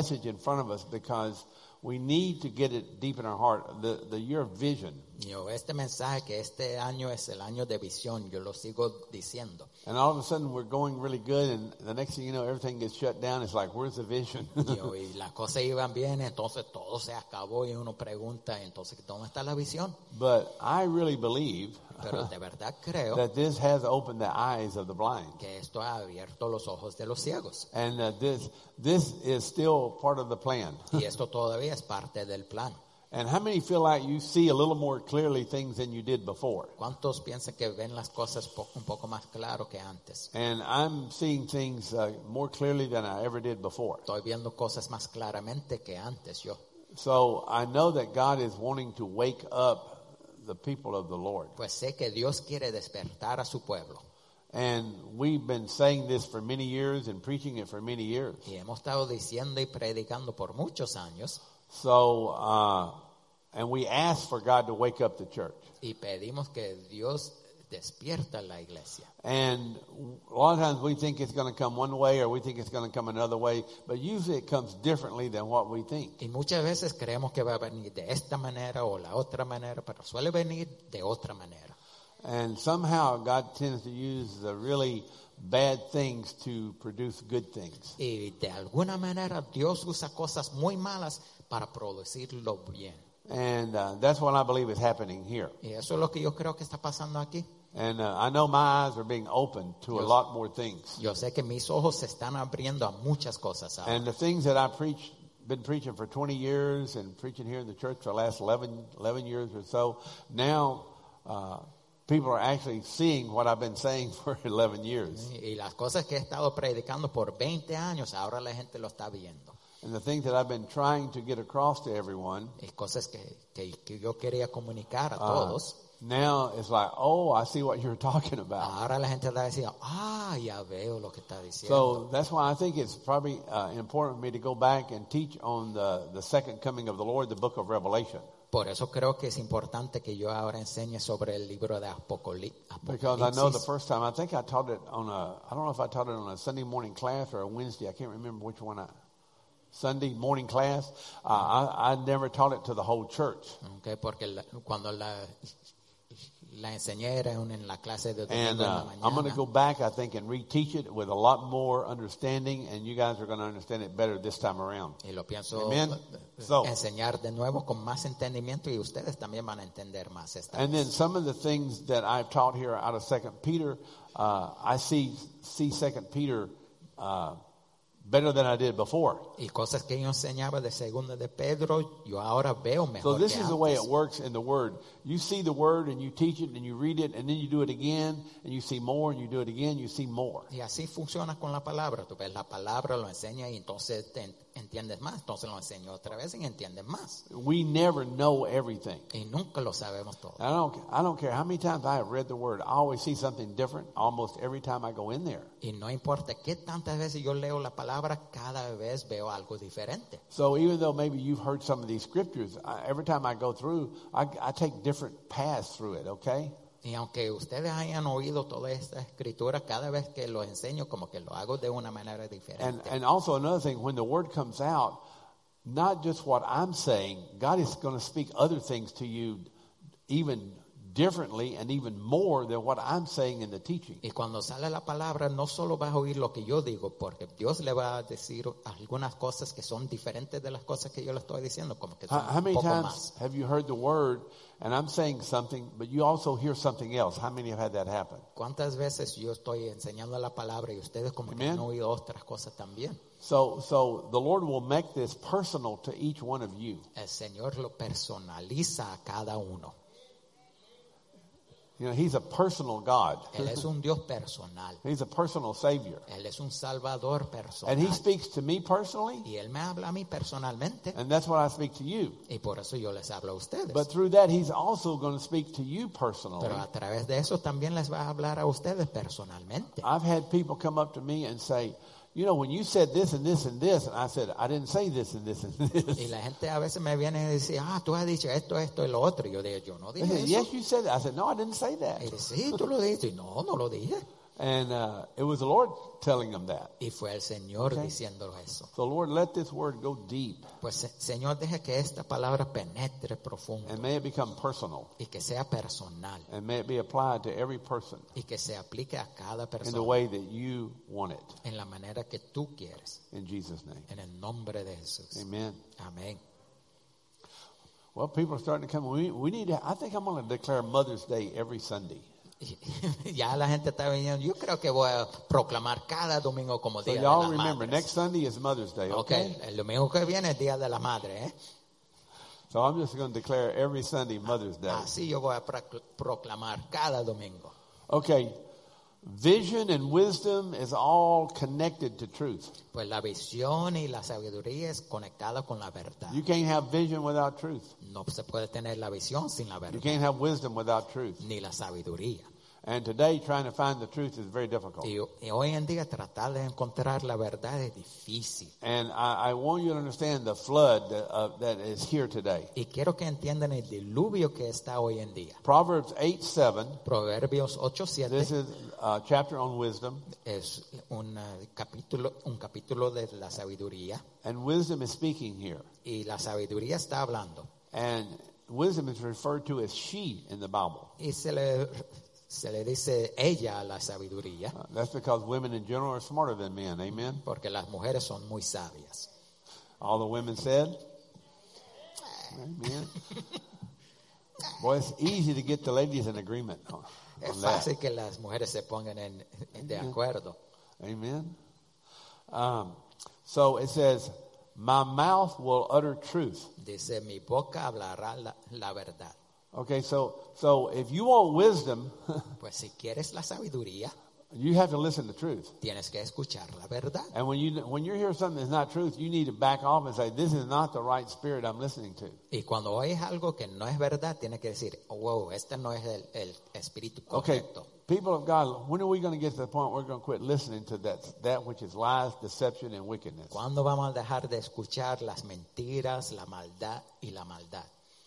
message in front of us because we need to get it deep in our heart. The year of vision. Yo, este mensaje que este año es el año de visión, yo lo sigo diciendo. And all of a sudden we're going really good, and the next thing you know, everything gets shut down. It's like, where's the vision? Y las cosas iban bien, entonces todo se acabó y uno pregunta, entonces, ¿dónde está la visión? But I really believe Pero de verdad creo that this has opened the eyes of the blind. que esto ha abierto los ojos de los ciegos. And this is still part of the plan. Y esto todavía es parte del plan. And how many feel like you see a little more clearly things than you did before? ¿Cuántos piensan que ven las cosas un poco más claro que antes? And I'm seeing things more clearly than I ever did before. Estoy viendo cosas más claramente que antes yo. So I know that God is wanting to wake up the people of the Lord. Pues sé que Dios quiere despertar a su pueblo. And we've been saying this for many years and preaching it for many years. Y hemos estado diciendo y predicando por muchos años. So, and we ask for God to wake up the church. Y pedimos que Dios despierta la iglesia. And a lot of times we think it's going to come one way or we think it's going to come another way, but usually it comes differently than what we think. Y muchas veces creemos que va a venir de esta manera o la otra manera, pero suele venir de otra manera. And somehow God tends to use the really bad things to produce good things. Y de alguna manera Dios usa cosas muy malas para producirlo bien. And that's what I believe is happening here. Y eso es lo que yo creo que está pasando aquí. And I know my eyes are being opened to a lot more things. Yo sé que mis ojos se están abriendo a muchas cosas ahora. And the things that I been preaching for 20 years and preaching here in the church for the last 11 years or so, now people are actually seeing what I've been saying for 11 years. Y las cosas que he estado predicando por 20 años, ahora la gente lo está viendo. And the things that I've been trying to get across to everyone, Y cosas que yo quería comunicar a todos. now it's like, oh, I see what you're talking about. Ahora la gente está diciendo, ya veo lo que está diciendo. So that's why I think it's probably important for me to go back and teach on the second coming of the Lord, the book of Revelation. Por eso creo que es importante que yo ahora enseñe sobre el libro de Because I know the Apocalipsis. first time, I think I taught it I don't know if I taught it on a Sunday morning class or a Wednesday. I can't remember which one. Sunday morning class. I never taught it to the whole church. Okay, porque cuando la enseñé era en la clase de And domingo en la I'm going to mañana. go back, I think, and reteach it with a lot more understanding, and you guys are going to understand it better this time around. Y lo pienso Amen. So, enseñar de nuevo con más entendimiento y ustedes también van a entender más esta and vez. then some of the things that I've taught here out of 2 Peter, I see 2 Peter better than I did before. Y cosas que yo enseñaba de segunda de Pedro, yo ahora veo So mejor this que is the way it antes. works in the Word. You see the Word and you teach it and you read it and then you do it again and you see more and you do it again, you see more. Y así funciona con la palabra. Tú ves la palabra, lo enseñas y entonces te entiendes más. Entonces lo enseño otra vez y entiendes más. We never know everything. Y nunca lo sabemos todo. I don't care how many times I have read the Word. I always see something different almost every time I go in there. Y no importa qué tantas veces yo leo la palabra, cada vez veo algo diferente. So even though maybe you've heard some of these scriptures, every time I go through, I take different paths through it, okay? Y aunque ustedes hayan oído toda esta escritura, cada vez que lo enseño, como que lo hago de una manera diferente. And also another thing, when the Word comes out, not just what I'm saying, God is going to speak other things to you even differently and even more than what I'm saying in the teaching. Y cuando sale la palabra, no solo vas a oír lo que yo digo, porque Dios le va a decir algunas cosas que son diferentes de las cosas que yo le estoy diciendo, como que son How un many poco times más. have you heard the Word and I'm saying something, but you also hear something else? How many have had that happen? ¿Cuántas veces yo estoy enseñando la palabra y ustedes como que Amen. han oído otras cosas también? So the Lord will make this personal to each one of you. El Señor lo personaliza a cada uno. You know, He's a personal God. Él es un Dios personal. He's a personal Savior. Él es un Salvador personal. And He speaks to me personally, Y Él me habla a mí personalmente. and that's what I speak to you. Y por eso yo les hablo a ustedes. But through that, He's also going to speak to you personally. Pero a través de eso también les va a hablar a ustedes personalmente. I've had people come up to me and say, you know, when you said this and this and this, and I said, I didn't say this and this and Y this. la gente a veces me viene y dice, tú has dicho esto, esto y lo otro. Y yo digo, yo no They dije said, eso. yes, you said that. I said, no, I didn't say that. Y dice, sí, tú lo dijiste. Y no lo dije. And it was the Lord telling them that. Y fue el Señor Okay. diciéndolo eso. So Lord, let this word go deep Pues Señor, deja que esta palabra penetre profundo and may it become personal y que sea personal and may it be applied to every person y que se aplique a cada in the persona way that you want it. en la manera que tú quieres. In Jesus' name. En el nombre de Jesús. Amen. Amén. Well, people are starting to come. We need to, I think I'm going to declare Mother's Day every Sunday. Ya la gente está viniendo. Yo creo que voy a proclamar cada domingo como So Día de y'all las remember, Madres. next Sunday is Mother's Day, okay? El domingo que viene es Día de la Madre, ¿eh? So I'm just going to declare every Sunday Mother's Day. Así yo voy a proclamar cada domingo. Okay, vision and wisdom is all connected to truth. Pues la visión y la sabiduría es conectada con la verdad. You can't have vision without truth. No se puede tener la visión sin la You verdad, can't have wisdom without truth. ni la sabiduría. And today, trying to find the truth is very difficult. Y hoy en día tratar de encontrar la verdad es difícil. And I want you to understand the flood that is here today. Y quiero que entiendan el diluvio que está hoy en día. Proverbs 8:7. Proverbios This 8:7 is a chapter on wisdom. es un capítulo de la sabiduría. And wisdom is speaking here. Y la sabiduría está hablando. And wisdom is referred to as she in the Bible. Y se le dice ella a la sabiduría, That's because women in general are smarter than men. Amen. porque las mujeres son muy sabias. All the women said, amen. Boy, it's easy to get the ladies in agreement on Es that. fácil que las mujeres se pongan de acuerdo. Amen. So it says, my mouth will utter truth. Dice, mi boca hablará la verdad. Okay, so if you want wisdom, Pues si quieres la sabiduría, you have to listen to truth. tienes que escuchar la verdad. And when you hear something that's not truth, you need to back off and say, this is not the right spirit I'm listening to. Y cuando oyes algo que no es verdad, tienes que decir, oh, wow, este no es el espíritu Okay, correcto. people of God, when are we going to get to the point where we're going to quit listening to that which is lies, deception, and wickedness? ¿Cuándo vamos a dejar de escuchar las mentiras, la maldad y la maldad?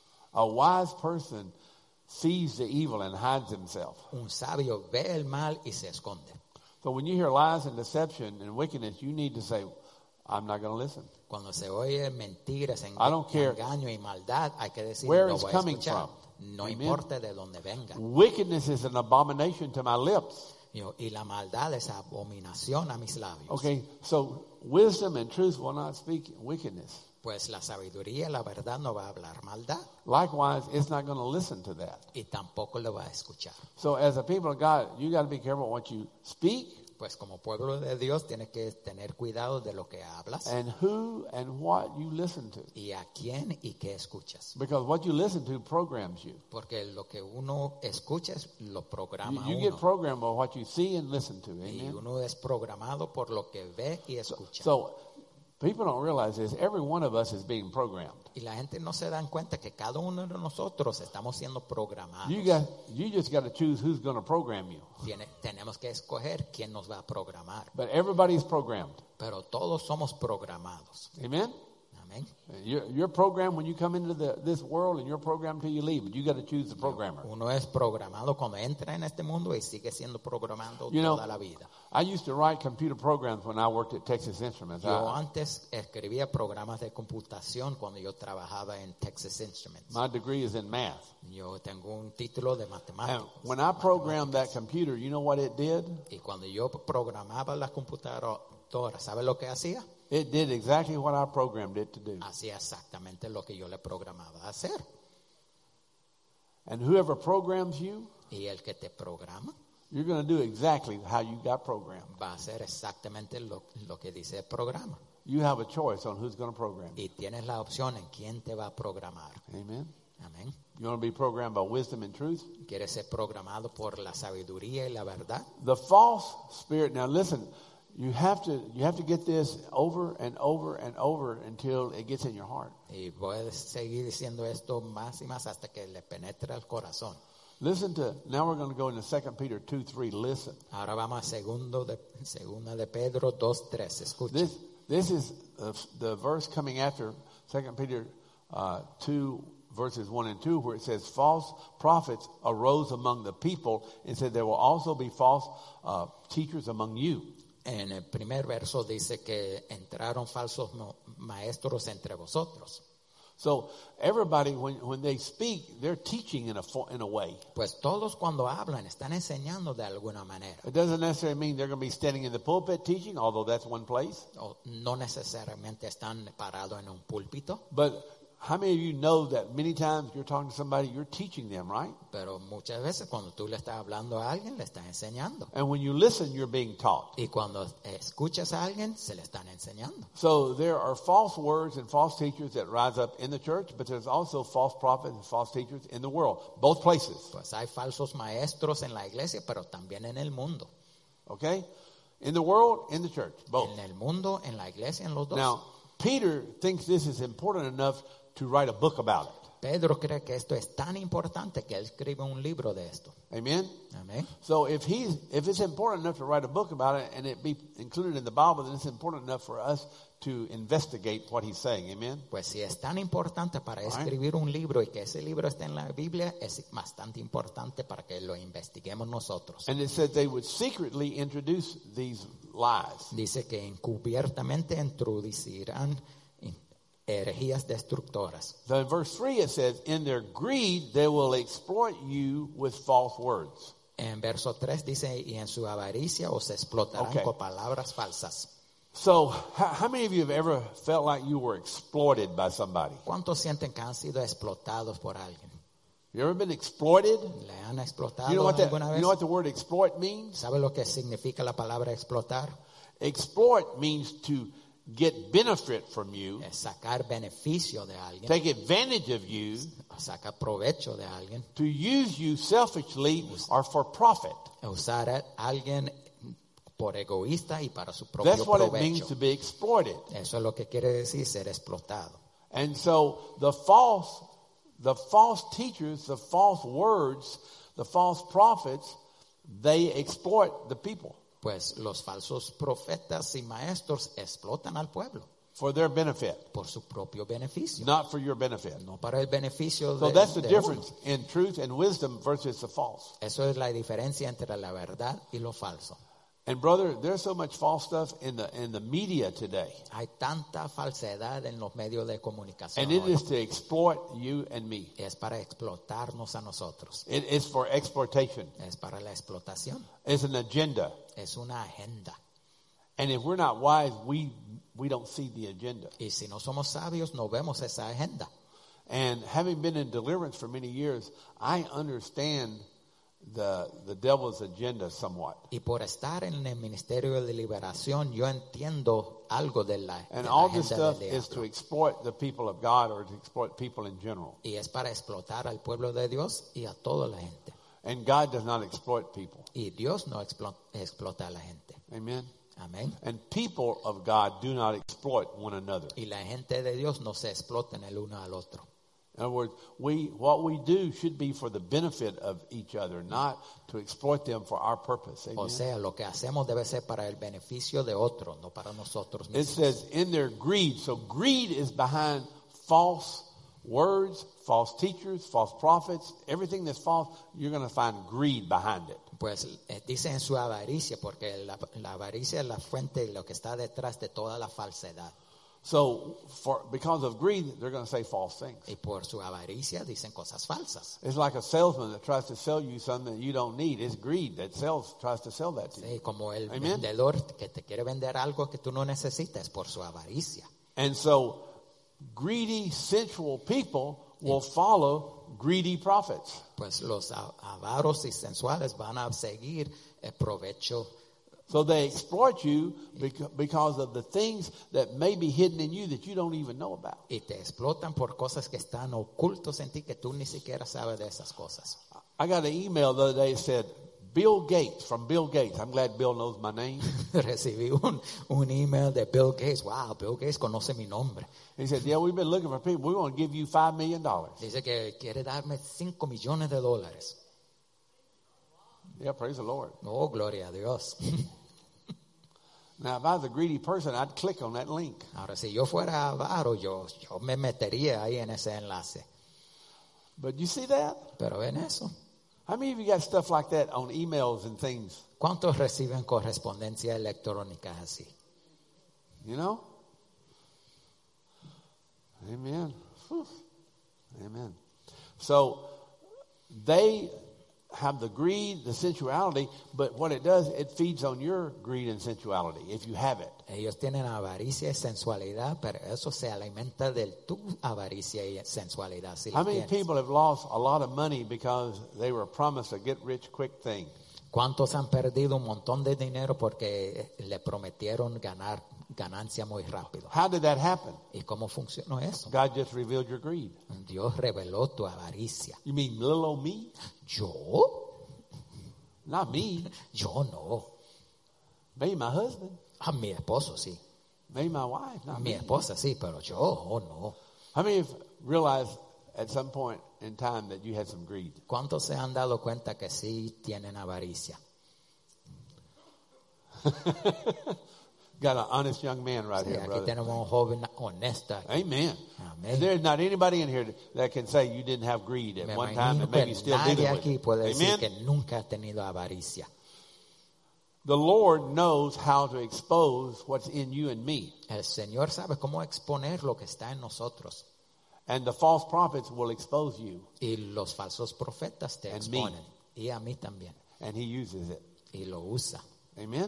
A wise person sees the evil and hides himself. Un sabio ve el mal y se esconde. So when you hear lies and deception and wickedness, you need to say, I'm not going to listen. Cuando se oye mentiras, I don't care engaño y maldad, hay que decir, where lo it's voy a coming escuchar. from. No Amen. importa de dónde venga. Wickedness is an abomination to my lips. Y la maldad es abominación a mis labios. Okay, so wisdom and truth will not speak wickedness. Pues la sabiduría, la verdad, no va a hablar maldad Likewise, it's not going to listen to that. y tampoco le va a escuchar. So as a people of God, you got to be careful what you speak Pues como pueblo de Dios tienes que tener cuidado de lo que hablas and who and what you listen to. y a quién y qué escuchas. Because what you listen to programs you. Porque lo que uno escucha lo programa You a get uno. programmed by what you see and listen to. Y Amen. uno es programado por lo que ve y escucha. So people don't realize this. Every one of us is being programmed. Y la gente no se dan cuenta que cada uno de nosotros estamos siendo programados. You just got to choose who's going to program you. Tenemos que escoger quién nos va a programar. But everybody's programmed. Pero todos somos programados. Amen. Amén. You're programmed when you come into this world, and you're programmed till you leave. But you got to choose the programmer. Uno es programado cuando entra en este mundo y sigue siendo programado You know, toda la vida. I used to write computer programs when I worked at Texas Instruments. Yo antes escribía programas de computación cuando yo trabajaba en Texas Instruments. My degree is in math. Yo tengo un título de And matemáticas. when I programmed that computer, you know what it did? Y cuando yo programaba las computadoras, ¿sabe lo que hacía? It did exactly what I programmed it to do. Hacía exactamente lo que yo le programaba a hacer. And whoever programs you, Y el que te programa you're going to do exactly how you got programmed. va a hacer exactamente lo que dice el programa. You have a choice on who's going to program you. Y tienes la opción en quién te va a programar. Amen. Amén. You want to be programmed by wisdom and truth? ¿Quieres ser programado por la sabiduría y la verdad? The false spirit. Now listen, you have to get this over and over and over until it gets in your heart. Y voy a seguir diciendo esto más y más hasta que le penetre el corazón. Listen to, now we're going to go into 2 Peter 2:3. Listen. Ahora vamos a segunda de Pedro 2:3. Escuchen. This is the verse coming after 2 Peter 2 verses 1 and 2, where it says false prophets arose among the people, and said there will also be false teachers among you. En el primer verso dice que entraron falsos maestros entre vosotros. So everybody, when they speak, they're teaching in a way. Pues todos cuando hablan están enseñando de alguna manera. It doesn't necessarily mean they're going to be standing in the pulpit teaching, although that's one place. O no necesariamente están parados en un púlpito, But how many of you know that many times you're talking to somebody, you're teaching them, right? pero muchas veces cuando tú le estás hablando a alguien, le estás enseñando. And when you listen, you're being taught. Y cuando escuchas a alguien, se le están enseñando. So there are false words and false teachers that rise up in the church, but there's also false prophets and false teachers in the world, both places. Pues hay falsos maestros en la iglesia, pero también en el mundo. Okay? In the world, in the church, both. En el mundo, en la iglesia, en los dos. Now, Peter thinks this is important enough to write a book about it. Pedro cree que esto es tan importante que él escribe un libro de esto. Amen? Amén. So if it's important enough to write a book about it and it be included in the Bible, then it's important enough for us to investigate what he's saying. Amen? Pues si es tan importante para escribir un libro y que ese libro esté en la Biblia, es bastante importante para que lo investiguemos nosotros. And it said they would secretly introduce these lies. Dice que encubiertamente introducirán herejías destructoras. So in verse 3 it says, in their greed they will exploit you with false words. En verso 3 dice, y en su avaricia os explotarán Okay. con palabras falsas. So how many of you have ever felt like you were exploited by somebody? ¿Cuántos sienten que han sido explotados por alguien? You ever been exploited? ¿Le han explotado You know alguna vez? what the word exploit means? ¿Sabe lo que significa la palabra explotar? Exploit means to get benefit from you, Es sacar beneficio de alguien, take advantage of you, sacar provecho de alguien, to use you selfishly or for profit. usar a alguien por egoísta y para su propio That's what it means provecho. to be exploited. Eso es lo que quiere decir ser explotado. And so the false teachers, the false words, the false prophets, they exploit the people Pues los falsos profetas y maestros explotan al pueblo for their benefit, por su propio beneficio, not for your benefit. no para el beneficio So de, that's the de difference uno. in truth and wisdom versus the false. Eso es la diferencia entre la verdad y lo falso. And brother, there's so much false stuff in the media today. Hay tanta falsedad en los medios de comunicación And it hoy. is to exploit you and me. Es para explotarnos a nosotros. It is for exploitation. Es para la explotación. It's an agenda. Es una agenda. And if we're not wise, we don't see the agenda. Y si no somos sabios, no vemos esa agenda. And having been in deliverance for many years, I understand the devil's agenda somewhat. Y por estar en el ministerio de liberación, yo entiendo algo de la, de And la all this agenda stuff del is to diablo. exploit the people of God or to exploit people in general. Y es para explotar al pueblo de Dios y a toda la gente. And God does not exploit people. Y Dios no explota a la gente. Amen. Amén. And people of God do not exploit one another. Y la gente de Dios no se explotan el uno al otro. In other words, what we do should be for the benefit of each other, not to exploit them for our purpose. Amen. O sea, lo que hacemos debe ser para el beneficio de otro, no para nosotros It mismos. says in their greed. So greed is behind false words, false teachers, false prophets. Everything that's false, you're going to find greed behind it. Pues dice en su avaricia, porque la avaricia es la fuente y lo que está detrás de toda la falsedad. So because of greed, they're going to say false things. Y por su avaricia dicen cosas falsas. It's like a salesman that tries to sell you something that you don't need. It's greed that tries to sell that to you. Sí, como el Amen. vendedor que te quiere vender algo que tú no necesitas por su avaricia. And so greedy, sensual people will follow greedy prophets. Pues los avaros y sensuales van a seguir el provecho. So they exploit you because of the things that may be hidden in you that you don't even know about. Y te explotan por cosas que están ocultos en ti que tú ni siquiera sabes de esas cosas. I got an email the other day that said, Bill Gates, from Bill Gates. I'm glad Bill knows my name. Recibí un email de Bill Gates. Wow, Bill Gates conoce mi nombre. He said, yeah, we've been looking for people. We want to give you $5 million. Dice que quiere darme $5 millones. Yeah, praise the Lord. Oh, gloria a Dios. Now, if I was a greedy person, I'd click on that link. Ahora, si yo fuera avaro, yo me metería ahí en ese enlace. But you see that? Pero ven eso. How many of you got stuff like that on emails and things? ¿Cuántos reciben correspondencia electrónica así? You know? Amen. Whew. Amen. So they have the greed, the sensuality, but what it does, it feeds on your greed and sensuality if you have it. Ellos tienen avaricia y sensualidad, pero eso se alimenta de tu avaricia y sensualidad. Si How la many tienes. people have lost a lot of money because they were promised a get rich quick thing? ¿Cuántos han perdido un montón de dinero porque le prometieron ganar ganancia muy rápido? How did that happen? ¿Y cómo funcionó eso? God just revealed your greed. Dios reveló tu avaricia. You mean little old me? ¿Yo? Not me. Yo no. Maybe my husband. A mi esposo sí. Maybe my wife. Not Mi me. esposa sí, pero yo no. How many have realized at some point in time that you had some greed? ¿Cuántos se han dado cuenta que sí tienen avaricia? Got an honest young man right Sí, here, aquí brother. tenemos un joven honesto. Amen. Amén. There's not anybody in here that can say you didn't have greed at Me one time imagino and que maybe still nadie dealing with aquí it. puede decir Amen. que nunca ha tenido avaricia. The Lord knows how to expose what's in you and me. El Señor sabe cómo exponer lo que está en nosotros. And the false prophets will expose you. Y los falsos profetas te And me. exponen. Y a mí también. And he uses it. Y lo usa. Amen.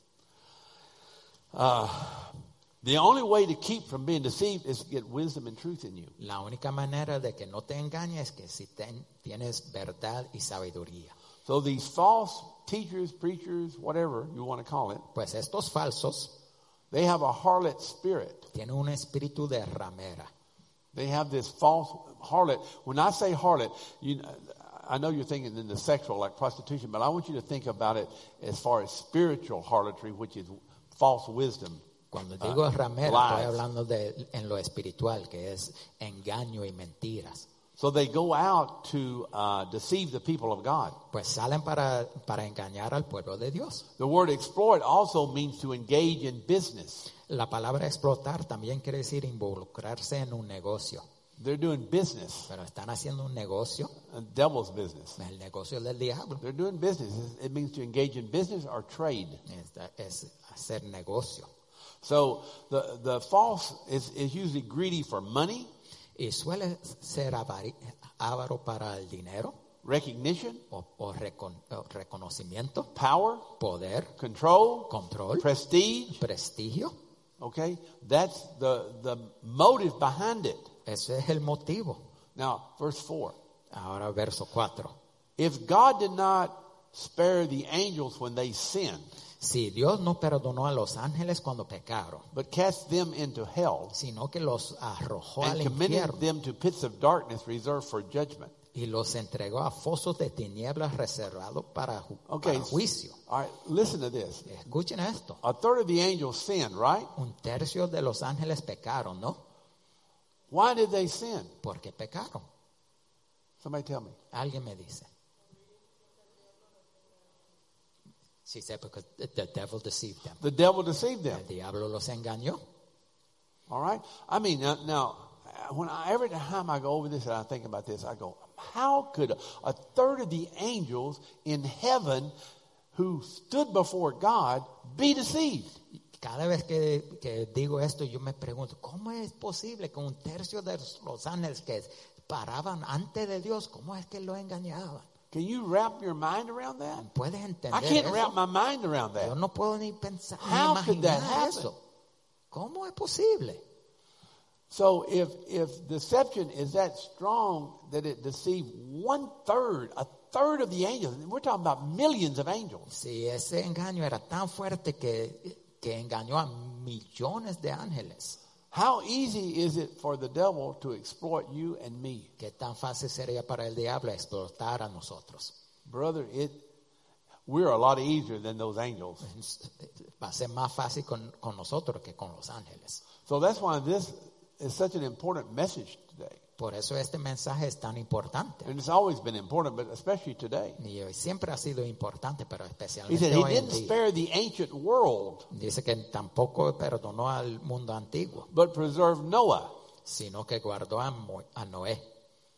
The only way to keep from being deceived is to get wisdom and truth in you. La única manera de que no te engañes es que si tienes verdad y sabiduría. So these false teachers, preachers, whatever you want to call it, Pues estos falsos they have a harlot spirit. tienen un espíritu de ramera. They have this false harlot. When I say harlot, I know you're thinking in the sexual, like prostitution, but I want you to think about it as far as spiritual harlotry, which is false wisdom. Cuando digo ramera, lies. estoy hablando de en lo espiritual, que es engaño y mentiras. So they go out to deceive the people of God. Pues salen para engañar al pueblo de Dios. The word exploit also means to engage in business. La palabra explotar también quiere decir involucrarse en un negocio. They're doing business, Pero están haciendo un negocio, a devil's business. el negocio del diablo. They're doing business. It means to engage in business or trade. Es hacer negocio. So the false is usually greedy for money, Y suele ser avaro para el dinero recognition, o reconocimiento, power, poder, control, control, prestige. prestigio. Okay, that's the motive behind it. Ese es el motivo. Now, verse 4. Ahora verso 4. If God did not spare the angels when they sinned, Si Dios no perdonó a los ángeles cuando pecaron, but cast them into hell sino que los arrojó al and committed infierno them to pits of darkness reserved for judgment. y los entregó a fosos de tinieblas reservados para Okay, juicio. all right, listen to this. Escuchen esto. A third of the angels sinned, right? Un tercio de los ángeles pecaron, ¿no? Why did they sin? ¿Por qué pecaron? Somebody tell me. Alguien me dice. She said because the devil deceived them. The devil deceived them. El diablo los engañó. All right? I mean, now every time I go over this and I think about this, I go, how could a third of the angels in heaven who stood before God be deceived? Cada vez que digo esto, yo me pregunto, ¿cómo es posible que un tercio de los ángeles que paraban ante de Dios, cómo es que lo engañaban? Can you wrap your mind around that? ¿Puedes I entender can't eso? wrap my mind around Yo that. no puedo ni pensar, How ni could that imaginar happen? eso. ¿Cómo es posible? So if deception is that strong that it deceived a third of the angels, we're talking about millions of angels. Si ese engaño era tan fuerte que engañó a millones de ángeles, How easy is it for the devil to exploit you and me? ¿qué tan fácil sería para el diablo explotar a nosotros? Brother, we're a lot easier than those angels. Va a ser más fácil con nosotros que con los ángeles. So that's why this is such an important message today. Por eso este mensaje es tan importante. And it's always been important, but especially today. Y hoy siempre ha sido importante, pero He especialmente said he hoy en didn't día. spare the ancient world, Dice que tampoco perdonó al mundo antiguo, but preserved Noah. sino que guardó a Noé.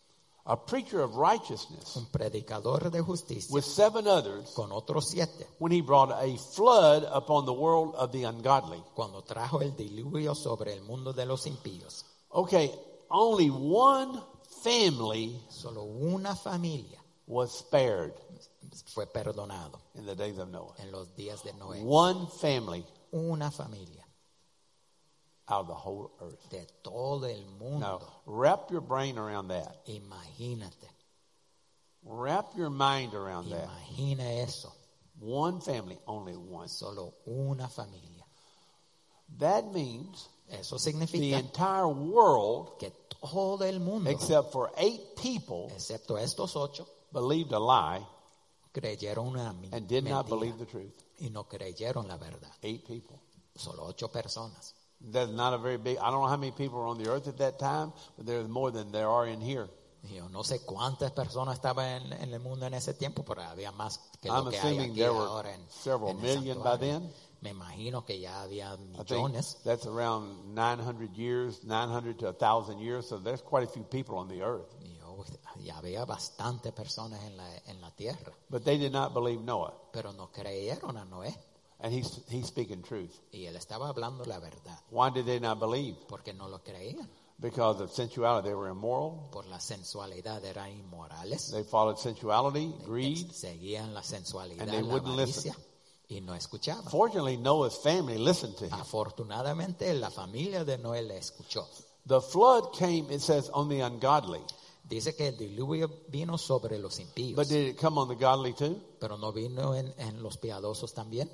a preacher of righteousness, un predicador de justicia, with 7 others, con otros 7, when he brought a flood upon the world of the ungodly. cuando trajo el diluvio sobre el mundo de los impíos. Okay, only one family Solo una familia was spared fue perdonado in the days of Noah. en los días de Noé. One family Una familia out of the whole earth. de todo el mundo. Now, wrap your brain around that. Imagínate, Wrap your mind around that. imagina eso. One family, only one. Solo una familia. That means Eso the significa entire world, que todo el mundo, except for 8 people, excepto estos 8, believed a lie creyeron una and did not mentira believe the truth. y no creyeron la verdad. 8 people. Solo 8 personas. That's not a very big, I don't know how many people were on the earth at that time, but there's more than there are in here. Yo no sé cuántas personas estaban en el mundo en ese tiempo, pero había más que I'm lo que hay assuming aquí there were ahora several en el million by santuario. then. Me imagino que ya había I think millones. that's around 900 years, 900 to 1,000 years. So there's quite a few people on the earth. Ya había bastantes personas en la tierra, But they did not believe Noah. pero no creyeron a Noé. And he's speaking truth. Y él estaba hablando la verdad, Why did they not believe? porque no lo creían. Because of sensuality. They were immoral. Por la sensualidad, eran inmorales. They followed sensuality, greed. Seguían la sensualidad, And they la wouldn't avaricia, y no escuchaban. Fortunately, Noah's family listened to him. Afortunadamente, la familia de Noé le escuchó. The flood came, it says, on the ungodly. Dice que el diluvio vino sobre los impíos, But did it come on the godly too? pero no vino en los piadosos también.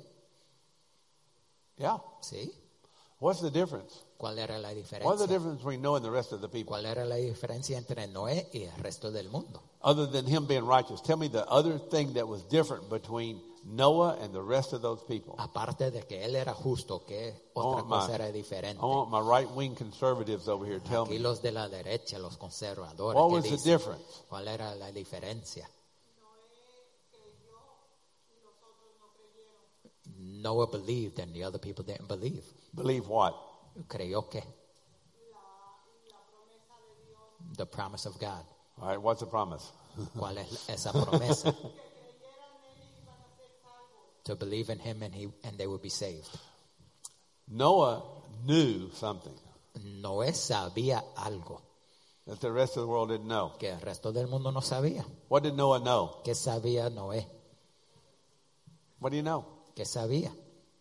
Yeah. ¿Sí? What's the difference? ¿Cuál era la What's the diferencia? difference between Noah and the rest of the people? ¿Cuál era la diferencia entre Noé y el resto del mundo? Other than him being righteous. Tell me the other thing that was different between Noah and the rest of those people. Aparte de que él era justo, ¿qué otra cosa era diferente? I want my right-wing conservatives over here. Tell Aquí me. los de la derecha, los conservadores, What ¿qué was the dicen? difference? ¿Cuál era la diferencia? Noah believed and the other people didn't believe. Believe what? ¿Creyó qué? The promise of God. All right, what's the promise? ¿Cuál es esa promesa? To believe in him and they would be saved. Noah knew something Noé sabía algo that the rest of the world didn't know. que el resto del mundo no sabía. What did Noah know? ¿Qué sabía Noé? What do you know? ¿Qué sabía?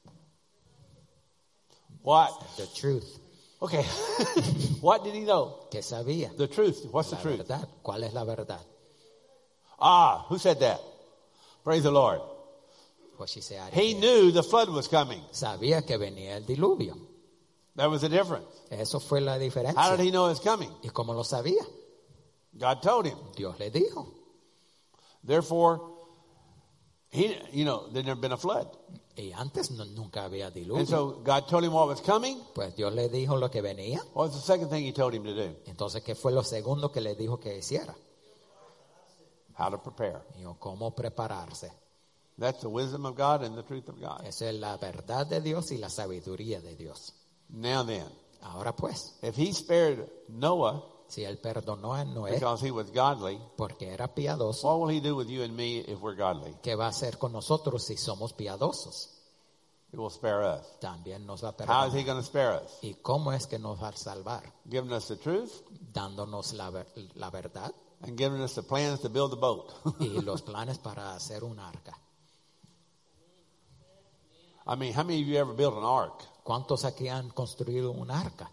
What? The truth. Okay. What did he know? ¿Qué sabía? The truth. What's the La truth? verdad. ¿Cuál es la verdad? Ah, who said that? Praise the Lord. What she said. He knew the flood was coming. Sabía que venía el diluvio. That was the difference. Eso fue la How diferencia. did he know it's coming? ¿Y cómo lo sabía? God told him. Dios le dijo. Therefore, there'd never been a flood. Y antes nunca había diluvio. And so God told him what was coming. Pues Dios le dijo lo que venía. What was the second thing he told him to do? Entonces, ¿qué fue lo segundo que le dijo que hiciera? How to prepare. Dijo, ¿cómo prepararse? That's the wisdom of God and the truth of God. Esa es la verdad de Dios y la sabiduría de Dios. Now then, Ahora pues, if he spared Noah si él perdonó a Noé because he was godly, porque era piadoso, what will he do with you and me if we're godly? ¿qué va a hacer con nosotros si somos piadosos? He will spare us. También nos va a How is he perdonar. going to spare us? ¿Y cómo es que nos va a salvar? Giving us the truth Dándonos la verdad and giving us the plans to build the boat. y los planes para hacer un arca. I mean, how many of you ever built an ark? ¿Cuántos aquí han construido un arca?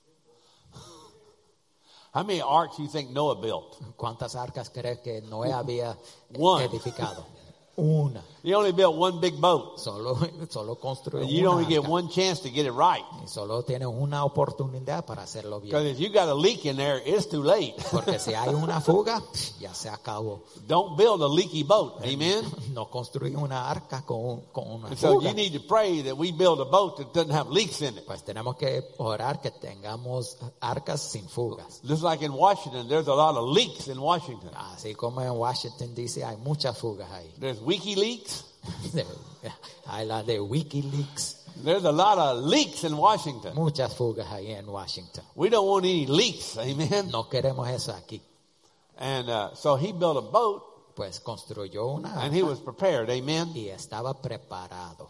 How many arks you think Noah built? ¿Cuántas arcas crees que Noé había One. edificado? Una. He only built one big boat. Solo construyó And you una only get arca. one chance to get it right. Y solo tiene una oportunidad para hacerlo Because bien. if you got a leak in there, it's too late. Porque si hay una fuga, ya se acabó. Don't build a leaky boat. Amen? No construye una arca con una And so fuga. you need to pray that we build a boat that doesn't have leaks in it. Pues tenemos que orar que tengamos arcas sin fugas. Just like in Washington, there's a lot of leaks in Washington. Así como en Washington DC hay muchas fugas ahí. There's WikiLeaks. Hay la de WikiLeaks. There's a lot of leaks in Washington. Muchas fugas ahí en Washington. We don't want any leaks. Amen? No queremos eso aquí. And so he built a boat, Pues construyó una and he arca was prepared. Amen. y estaba preparado.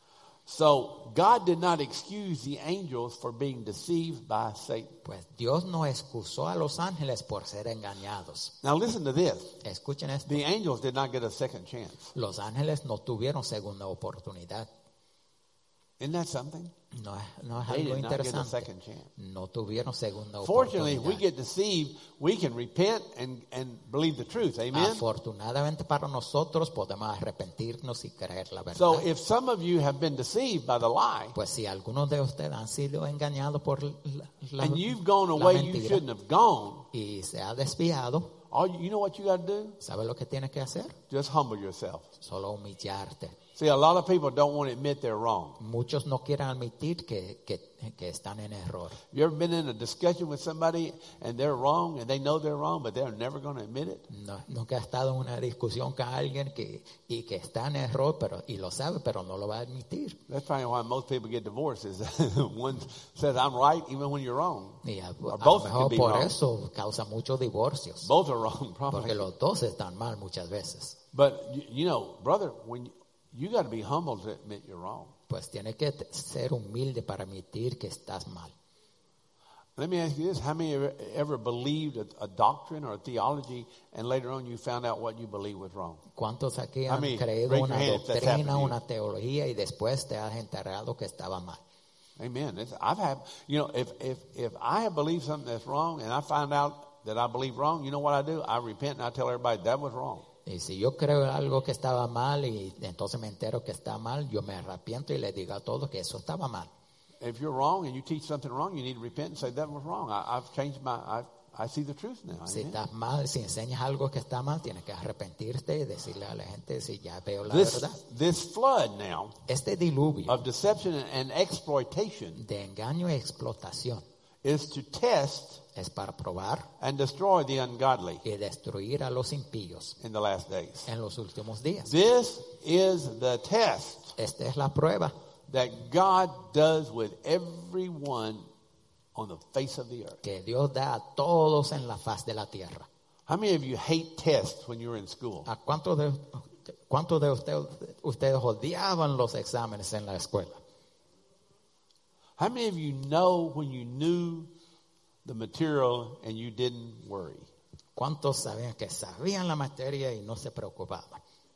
So God did not excuse the angels for being deceived by Satan. Pues Dios no excusó a los ángeles por ser engañados. Now listen to this. Escuchen esto. The angels did not get a second chance. Los ángeles no tuvieron segunda oportunidad. Isn't that something? No es They algo did not get a interesante. second chance. No tuvieron segunda Fortunately, if we oportunidad. get deceived, we can repent and believe the truth. Amen. Afortunadamente para nosotros podemos arrepentirnos y creer la verdad. So if some of you have been deceived by the lie, Pues si algunos de ustedes han sido engañados por la and you've gone away you mentira shouldn't have gone, y se ha desviado, you know what you got to do? ¿sabe lo que tienes que hacer? Just humble yourself. Solo humillarte. See, a lot of people don't want to admit they're wrong. Muchos no quieren admitir que están en error. You ever been in a discussion with somebody and they're wrong and they know they're wrong, but they're never going to admit it? No, nunca ha estado en una discusión con alguien que está en error y lo sabe, pero no lo va a admitir. That's probably why most people get divorced. Is one says I'm right even when you're wrong. Y a Or lo both mejor could be por wrong. eso causa muchos divorcios. Both are wrong, Porque probably. los dos están mal muchas veces. But you know, brother, when you got to be humble to admit you're wrong. Pues tiene que ser humilde para admitir que estás mal. Let me ask you this: how many of you ever believed a doctrine or a theology, and later on you found out what you believed was wrong? ¿Cuántos aquí I han mean, creído raise una your hand if that's happened doctrina, to you. una teología y después te has enterado que estaba mal? Amen. I've had, you know, if I have believed something that's wrong, and I find out that I believe wrong, you know what I do? I repent and I tell everybody that was wrong. Y si yo creo algo que estaba mal y entonces me entero que está mal, yo me arrepiento y le digo a todos que eso estaba mal. If you're wrong and you teach something wrong, you need to repent and say that was wrong. I've changed I see the truth now. Si Amen. estás mal, si enseñas algo que está mal, tienes que arrepentirte y decirle a la gente si ya veo la This verdad. flood now Este diluvio of deception and exploitation de engaño y explotación is to test es para probar and destroy the ungodly y destruir a los impíos in the last days. en los últimos días. This is the test Esta es la prueba that God does with everyone on the face of the earth. que Dios da a todos en la faz de la tierra. How many of you hate tests when you were in school? ¿A cuántos de ustedes odiaban los exámenes en la escuela? How many of you know when you knew the material and you didn't worry? ¿Cuántos sabían que sabían la materia y no se preocupaban?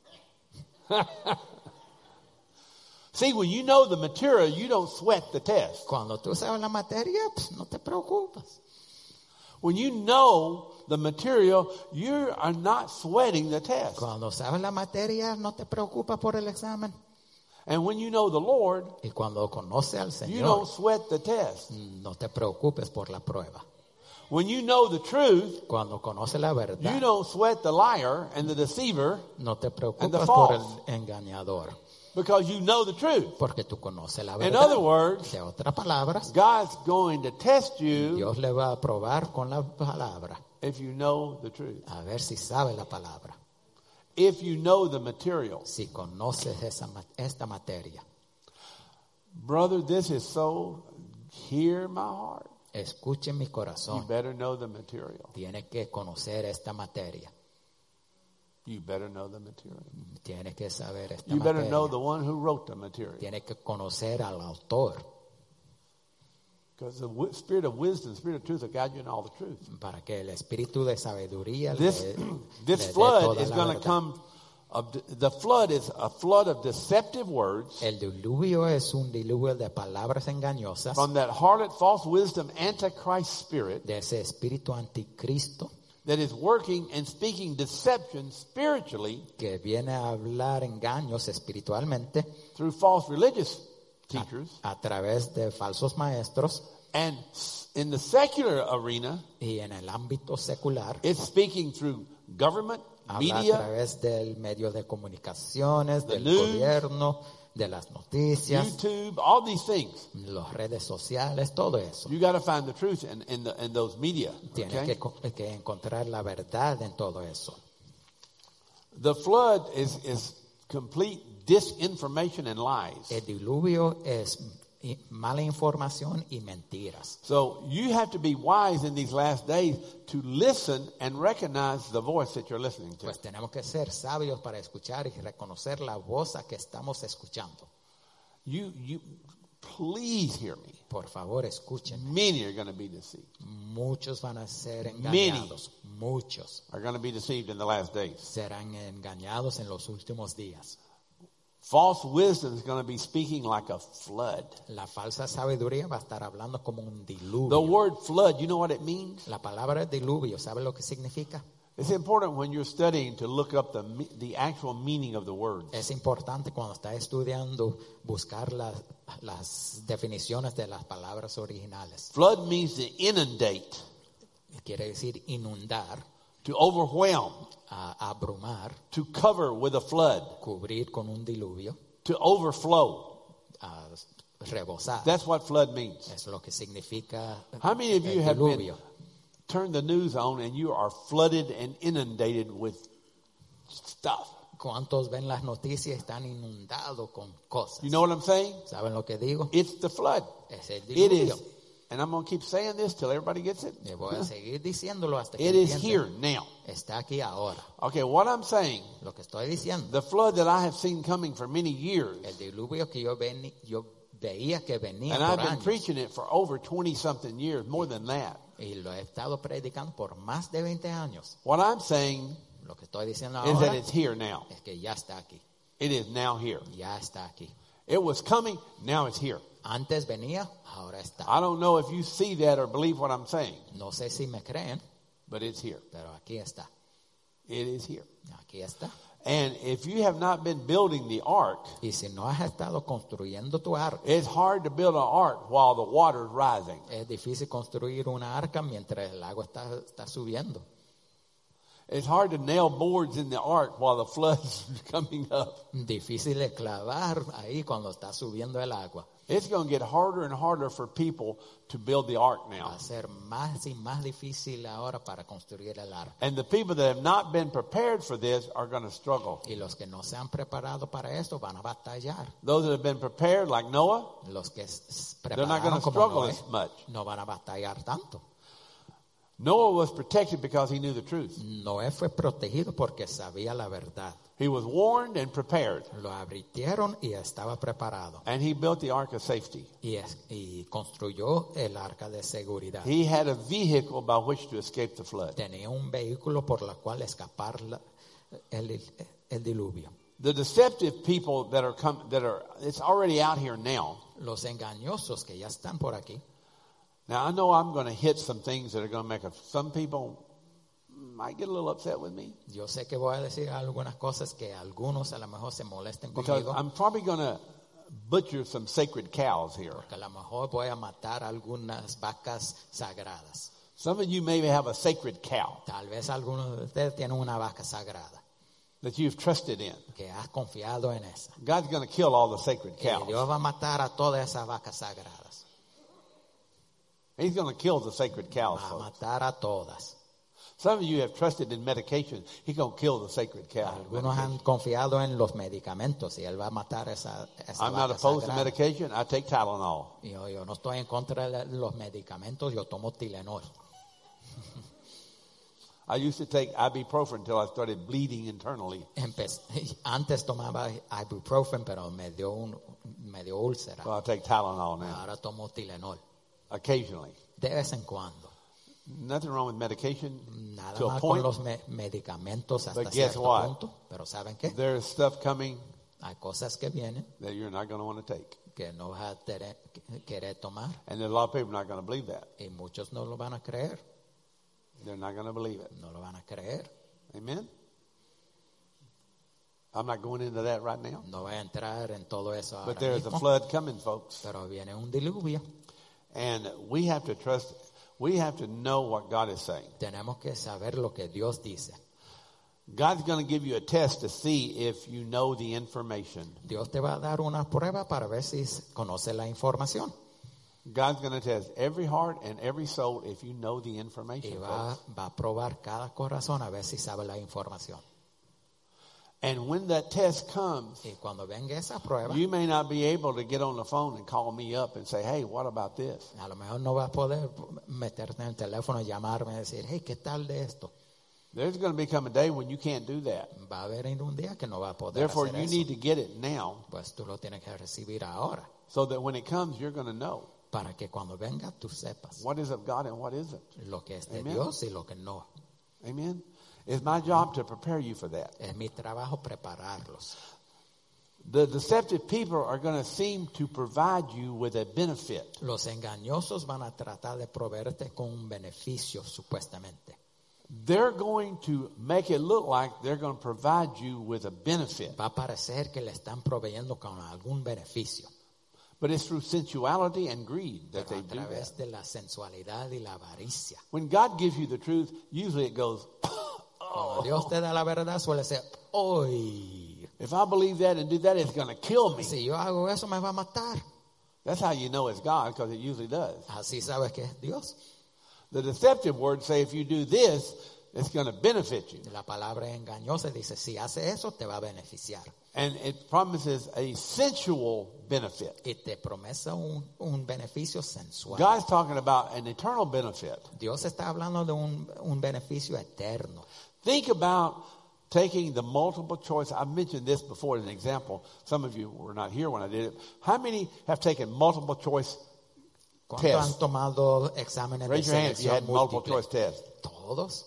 See, when you know the material, you don't sweat the test. Cuando tú sabes la materia, pues no te preocupas. When you know the material, you are not sweating the test. Cuando sabes la materia, no te preocupas por el examen. And when you know the Lord, Y cuando conoces al you Señor, don't sweat the test. no te preocupes por la prueba. When you know the truth, Cuando conoces la you verdad, don't sweat the liar and the deceiver no te and the preocupas por el false. engañador. because you know the truth. Porque tú conoces la In verdad. other words, De otras palabras, God's going to test you Dios le va a probar con la palabra. if you know the truth. A ver si sabe la palabra. If you know the material. Si conoces esta materia. Brother, this is so, hear my heart. Escuche mi You corazón. better know the material. Tiene que conocer esta materia. You better know the material. Tiene que saber esta You better know materia. the one who wrote the material. Tiene que conocer al autor Because the spirit of wisdom, spirit of truth will guide you in all the truth. para que el espíritu de sabiduría This le dé flood toda is la going to verdad. come, the flood is a flood of deceptive words El diluvio es un diluvio de palabras engañosas from that harlot, false wisdom, antichrist spirit de ese espíritu anticristo that is working and speaking deception spiritually que viene a hablar engaños espiritualmente through false religious teachers. a través de falsos maestros And in the secular arena, y en el ámbito secular it's speaking through government, habla a media, través del medio de comunicaciones, The del news, gobierno, de las noticias, YouTube, all these things. las redes sociales, todo eso. You got to find the truth in those media. Tiene Okay? que encontrar la verdad en todo eso. The flood is complete disinformation and lies. El diluvio es mala información y mentiras. So you have to be wise in these last days to listen and recognize the voice that you're listening to. Pues tenemos que ser sabios para escuchar y reconocer la voz a que estamos escuchando. You please hear me. Por favor, escuchen. Many are going to be deceived. Muchos van a ser engañados. Muchos Are going to be deceived in the last days. serán engañados en los últimos días. False wisdom is going to be speaking like a flood. La falsa sabiduría va a estar hablando como un The diluvio. word flood, you know what it means? La palabra diluvio, ¿sabe lo que significa? It's important when you're studying to look up the actual meaning of the word. Es importante cuando está estudiando buscar las definiciones de las palabras originales. Flood means to inundate, Quiere decir inundar, to overwhelm, abrumar, to cover with a flood, cubrir con un diluvio, to overflow. rebosar. That's what flood means. Es lo que significa How many of you el have been diluvio. turned the news on and you are flooded and inundated with stuff? ¿Cuántos ven las noticias y están inundados con cosas? You know what I'm saying? ¿Saben lo que digo? It's the flood. Es el It diluvio. is. And I'm going to keep saying this till everybody gets it. Y voy a seguir diciéndolo hasta que It is entiendan. here now. Está aquí ahora. Okay, what I'm saying, Lo que estoy diciendo, the flood that I have seen coming for many years, el diluvio que yo veía que venía and por I've been años, preaching it for over 20-something years, more than that. y lo he estado predicando por más de 20 años. What I'm saying Lo que estoy diciendo is that ahora it's here now. es que ya está aquí. It is now here. Ya está aquí. It was coming, now it's here. Antes venía, ahora está. I don't know if you see that or believe what I'm saying, No sé si me creen, but it's here. pero aquí está. It is here. Aquí está. And if you have not been building the ark, Y si no has estado construyendo tu arca, it's hard to build an ark while the water is rising. es difícil construir una arca mientras el agua está subiendo. It's hard to nail boards in the ark while the flood's coming up. Difícil de clavar ahí cuando está subiendo el agua. It's going to get harder and harder for people to build the ark Va now. a ser más y más difícil ahora para construir el arca. And the people that have not been prepared for this are going to struggle. Y los que no se han preparado para esto van a batallar. Those that have been prepared, like Noah, Los que they're not going prepararon to como struggle Noé as much. no van a batallar tanto. Noah was protected because he knew the truth. Noé fue protegido porque sabía la verdad. He was warned and prepared. Lo advirtieron y estaba preparado. And he built the ark of safety. Y construyó el arca de seguridad. He had a vehicle by which to escape the flood. Tenía un vehículo por la cual escapar el diluvio. The deceptive people it's already out here now. Los engañosos que ya están por aquí. Now, I know I'm going to hit some things that are going to make some people might get a little upset with me. Yo sé que voy a decir algunas cosas que algunos a lo mejor se molesten Because conmigo. I'm probably going to butcher some sacred cows here. Porque a lo mejor voy a matar algunas vacas sagradas. Some of you maybe have a sacred cow Tal vez algunos de ustedes tienen una vaca sagrada that you've trusted in. que has confiado en esa. God's going to kill all the sacred Y cows. Dios va a matar a todas esas vacas sagradas. He's going to kill the sacred cows, Va a folks. matar a todas. Some of you have trusted in medication. He's going to kill the sacred cow. Algunos han confiado en los medicamentos y Él va a matar esa I'm not vaca opposed to sagrada. medication. I take Tylenol. Yo no estoy en contra de los medicamentos, yo tomo Tylenol. I used to take ibuprofen until I started bleeding internally. Antes tomaba ibuprofen, pero me dio úlcera. So I take Tylenol now, Ahora tomo Tylenol. occasionally. De vez en cuando. Nothing wrong with medication Nada to a más point. con los medicamentos hasta But guess cierto what? punto. Pero ¿saben qué? There's stuff coming Hay cosas que vienen that you're not going to want to take. que no vas a querer tomar And there's a lot of people not going to believe that. y muchos no lo van a creer. They're not going to believe it. No lo van a creer. Amen? I'm not going into that right now. No voy a entrar en todo eso ahora But there's a mismo. flood coming, folks. Pero viene un diluvio. And we have to trust, we have to know what God is saying. Tenemos que saber lo que Dios dice. God's going to give you a test to see if you know the information. Dios te va a dar una prueba para ver si conoce la información. God's going to test every heart and every soul if you know the Y information. va folks. a probar cada corazón a ver si sabe la información. And when that test comes, Y cuando venga esa prueba, you may not be able to get on the phone and call me up and say, hey, what about this? a lo mejor no vas a poder meterte en el teléfono y llamarme y decir, hey, ¿qué tal de esto? There's going to become a day when you can't do that. Va a haber un día que no va a poder Therefore, hacer you eso. need to get it now Pues tú lo tienes que recibir ahora, so that when it comes, you're going to know para que cuando venga tú sepas what is of God and what isn't. lo que es de Amen. Dios y lo que no. Amen? It's my job to prepare you for that. Es mi trabajo prepararlos. The deceptive people are going to seem to provide you with a benefit. Los engañosos van a tratar de proveerte con un beneficio, supuestamente. They're going to make it look like they're going to provide you with a benefit. Va a parecer que le están proveyendo con algún beneficio, But it's through sensuality and greed that pero they a do that. través de la sensualidad y la avaricia. When God gives you the truth, usually it goes, Cuando Dios te da la verdad, suele ser, hoy, if I believe that and do that, it's going to kill me. si yo hago eso me va a matar. That's how you know it's God, because it usually does. Así sabes que es Dios. The deceptive words say if you do this, it's going to benefit you. La palabra engañosa dice, si hace eso, te va a beneficiar. And it promises a sensual benefit. Y te promesa un beneficio sensual. God's talking about an eternal benefit. Dios está hablando de un beneficio eterno. Think about taking the multiple choice. I've mentioned this before as an example. Some of you were not here when I did it. How many have taken multiple choice ¿Cuántos tests? han tomado exámenes Raise de your hand if you had selección multiple múltiple? choice tests. Todos.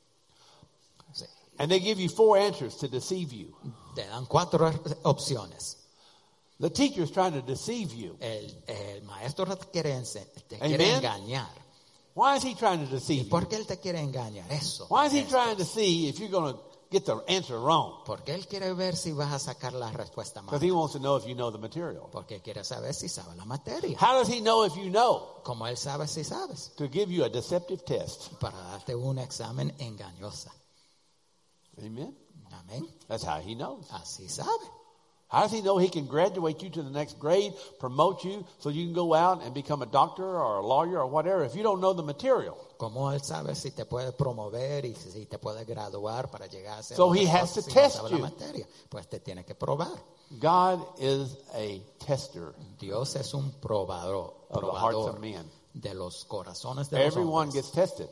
Sí. And they give you 4 answers to deceive you. Te dan 4 opciones. The teacher is trying to deceive you. El maestro te quiere Amen. engañar. Why is he trying to ¿Y deceive por you? qué él te quiere engañar? Eso. Why is he Esto. trying to see if you're going to get the answer wrong? Porque él quiere ver si vas a sacar la respuesta mal. Because he wants to know if you know the material. Porque quiere saber si sabes la materia. How does he know if you know? Como él sabe si sabes. To give you a deceptive test. Para darte un examen engañosa. Amen. Amén. That's how he knows. Así sabe. How does he know he can graduate you to the next grade, promote you so you can go out and become a doctor or a lawyer or whatever if you don't know the material? Como él sabe si te puede promover y si te puede graduar para llegar a ser So otra he has cosa, to si no test sabe you. la materia, pues te tiene que probar. God is a tester Dios es un probador, of the hearts of probador men. de los corazones de los Everyone hombres. gets tested.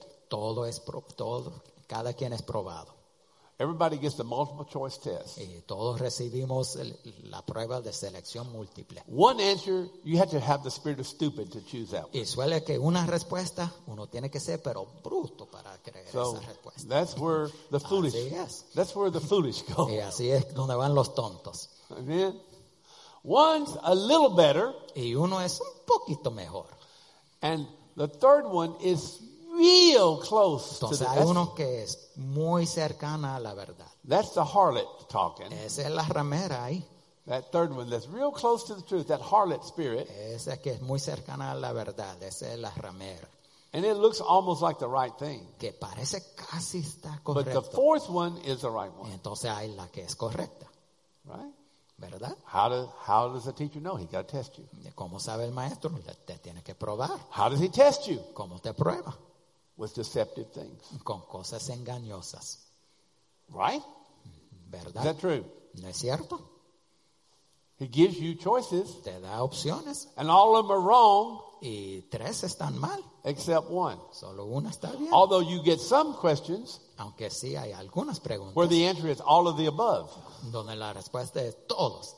Cada quien es probado. Everybody gets the multiple choice test. Y todos recibimos la prueba de selección múltiple. One answer, you have to have the spirit of stupid to choose that one. Y suele que una respuesta, uno tiene que ser pero bruto para creer So esa respuesta. that's where the foolish, Así es. that's where the foolish go. Y así es donde van los tontos. Amen. One's a little better, Y uno es un poquito mejor. and the third one is real close to Entonces the, hay uno que es muy cercana a la verdad. that's the harlot talking. Esa es la ramera ahí. That third one that's real close to the truth, that harlot spirit, Esa que es muy cercana a la verdad. Esa es la ramera. and it looks almost like the right thing. Que parece casi está But the correcto. fourth one is the right one, Entonces hay la que es correcta. right? ¿Verdad? How does the teacher know? He got to test you. ¿Cómo sabe el maestro? Te tiene que probar. How does he test you? ¿Cómo te prueba? With deceptive things, Con cosas engañosas. right? Is ¿Verdad? that true? ¿No es cierto? He gives you choices, Te da opciones and all of them are wrong y 3 están mal. except one. Solo una está bien. Although you get some questions Aunque sí hay algunas preguntas where the answer is all of the above, donde la respuesta es todos.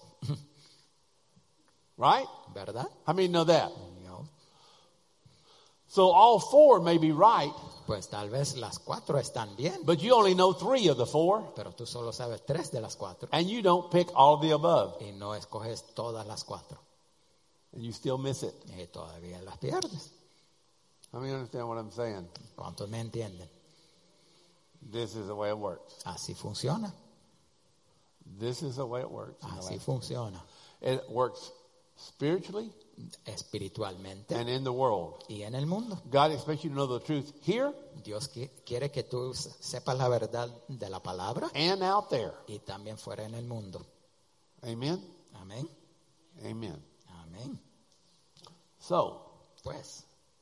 right? ¿Verdad? How many know that? No. So all 4 may be right, Pues tal vez las 4 están bien, but you only know 3 of the 4, pero tú solo sabes 3 de las 4 and you don't pick all of the above, y no escoges todas las 4 and you still miss it. y todavía las pierdes. How many understand what I'm saying? ¿Cuántos me entienden? This is the way it works. Así funciona. This is the way it works. Así funciona. It works spiritually Espiritualmente and in the world. y en el mundo. God expects you to know the truth here Dios quiere que tú sepas la verdad de la palabra and out there. y también fuera en el mundo. Amen? Amén. Amen. Amén. So, Pues,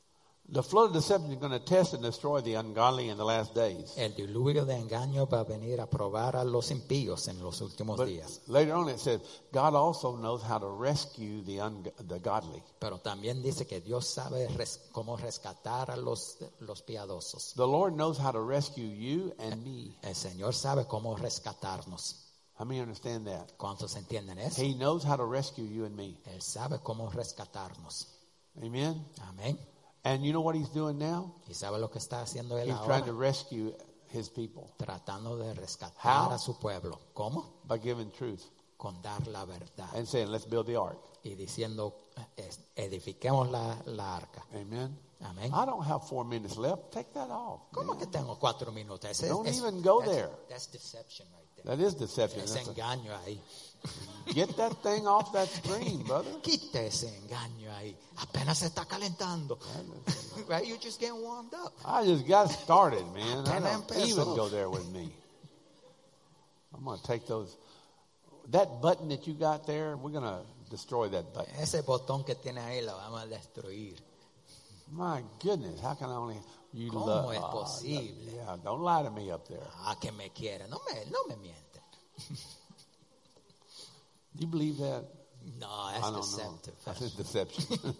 The flood of deception is going to test and destroy the ungodly in the last days. El diluvio de engaño va a venir a probar a los impíos en los últimos But días. later on it says, God also knows how to rescue the godly. Pero también dice que Dios sabe cómo rescatar a los piadosos. The Lord knows how to rescue you and me. El Señor sabe cómo rescatarnos. How many understand that? ¿Cuántos entienden eso? He knows how to rescue you and me. Él sabe cómo rescatarnos. Amen? Amén. And you know what he's doing now? ¿Y sabe lo que está haciendo Él He's ahora? trying to rescue his people Tratando de rescatar How? a su pueblo. ¿Cómo? by giving truth Con dar la verdad. and saying, let's build the ark. Y diciendo, edifiquemos la arca. Amen? Amén. I don't have 4 minutes left. Take that off. ¿Cómo que tengo 4 minutos? Don't even go there. That's deception right there. That is deception. Es engaño ahí. Get that thing off that screen, brother. Quita ese engaño ahí. Apenas se está calentando. Right? You're just getting warmed up. I just got started, man. I Apenas don't empezó. even go there with me. I'm going to take those. That button that you got there, we're going to destroy that button. Ese botón que tienes ahí lo vamos a destruir. My goodness, how can I only you ¿Cómo love? es posible? Yeah, don't lie to me up there. Ah, que me quiere. No me miente. You believe that? No, I es don't know. deceptive. That's deception.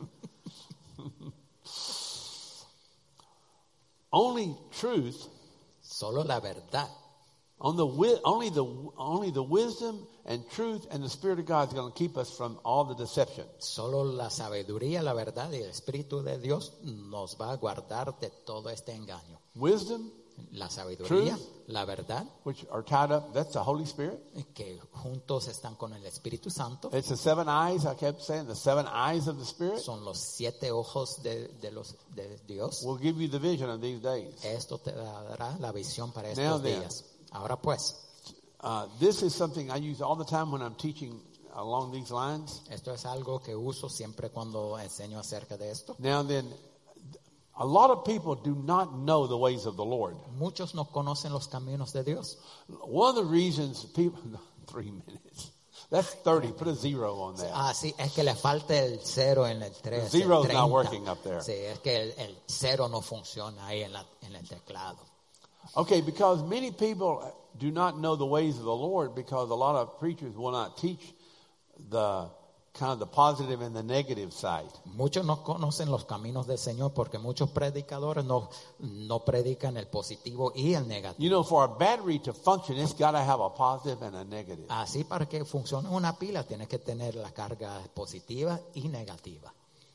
Only truth, Solo la verdad. only the wisdom and truth and the Spirit of God is going to keep us from all the deception. Solo la sabiduría, la verdad y el Espíritu de Dios nos va a guardar de todo este engaño. Wisdom, La sabiduría, Truth. la verdad, which are tied up, that's the Holy Spirit. que juntos están con el Espíritu Santo. It's the 7 eyes, I kept saying, the 7 eyes of the Spirit Son los 7 ojos de Dios. will give you the vision of these days. Esto te dará la visión para Now estos then. días. Ahora pues, This is something I use all the time when I'm teaching along these lines. esto es algo que uso siempre cuando enseño acerca de esto. Now then, a lot of people do not know the ways of the Lord. Muchos no conocen los caminos de Dios. One of the reasons people, 3 minutes, that's 30, put a 0 on that. Ah, sí, es que le falta el 0 en el 3. The zero's not working up there. Sí, es que el 0 no funciona ahí en el teclado. Okay, because many people do not know the ways of the Lord because a lot of preachers will not teach the kind of the positive and the negative side. Muchos no conocen los caminos del Señor porque muchos predicadores no predican el positivo y el negativo. You know, for a battery to function, it's got to have a positive and a negative. Así para que funcione una pila tiene que tener la carga positiva y negativa.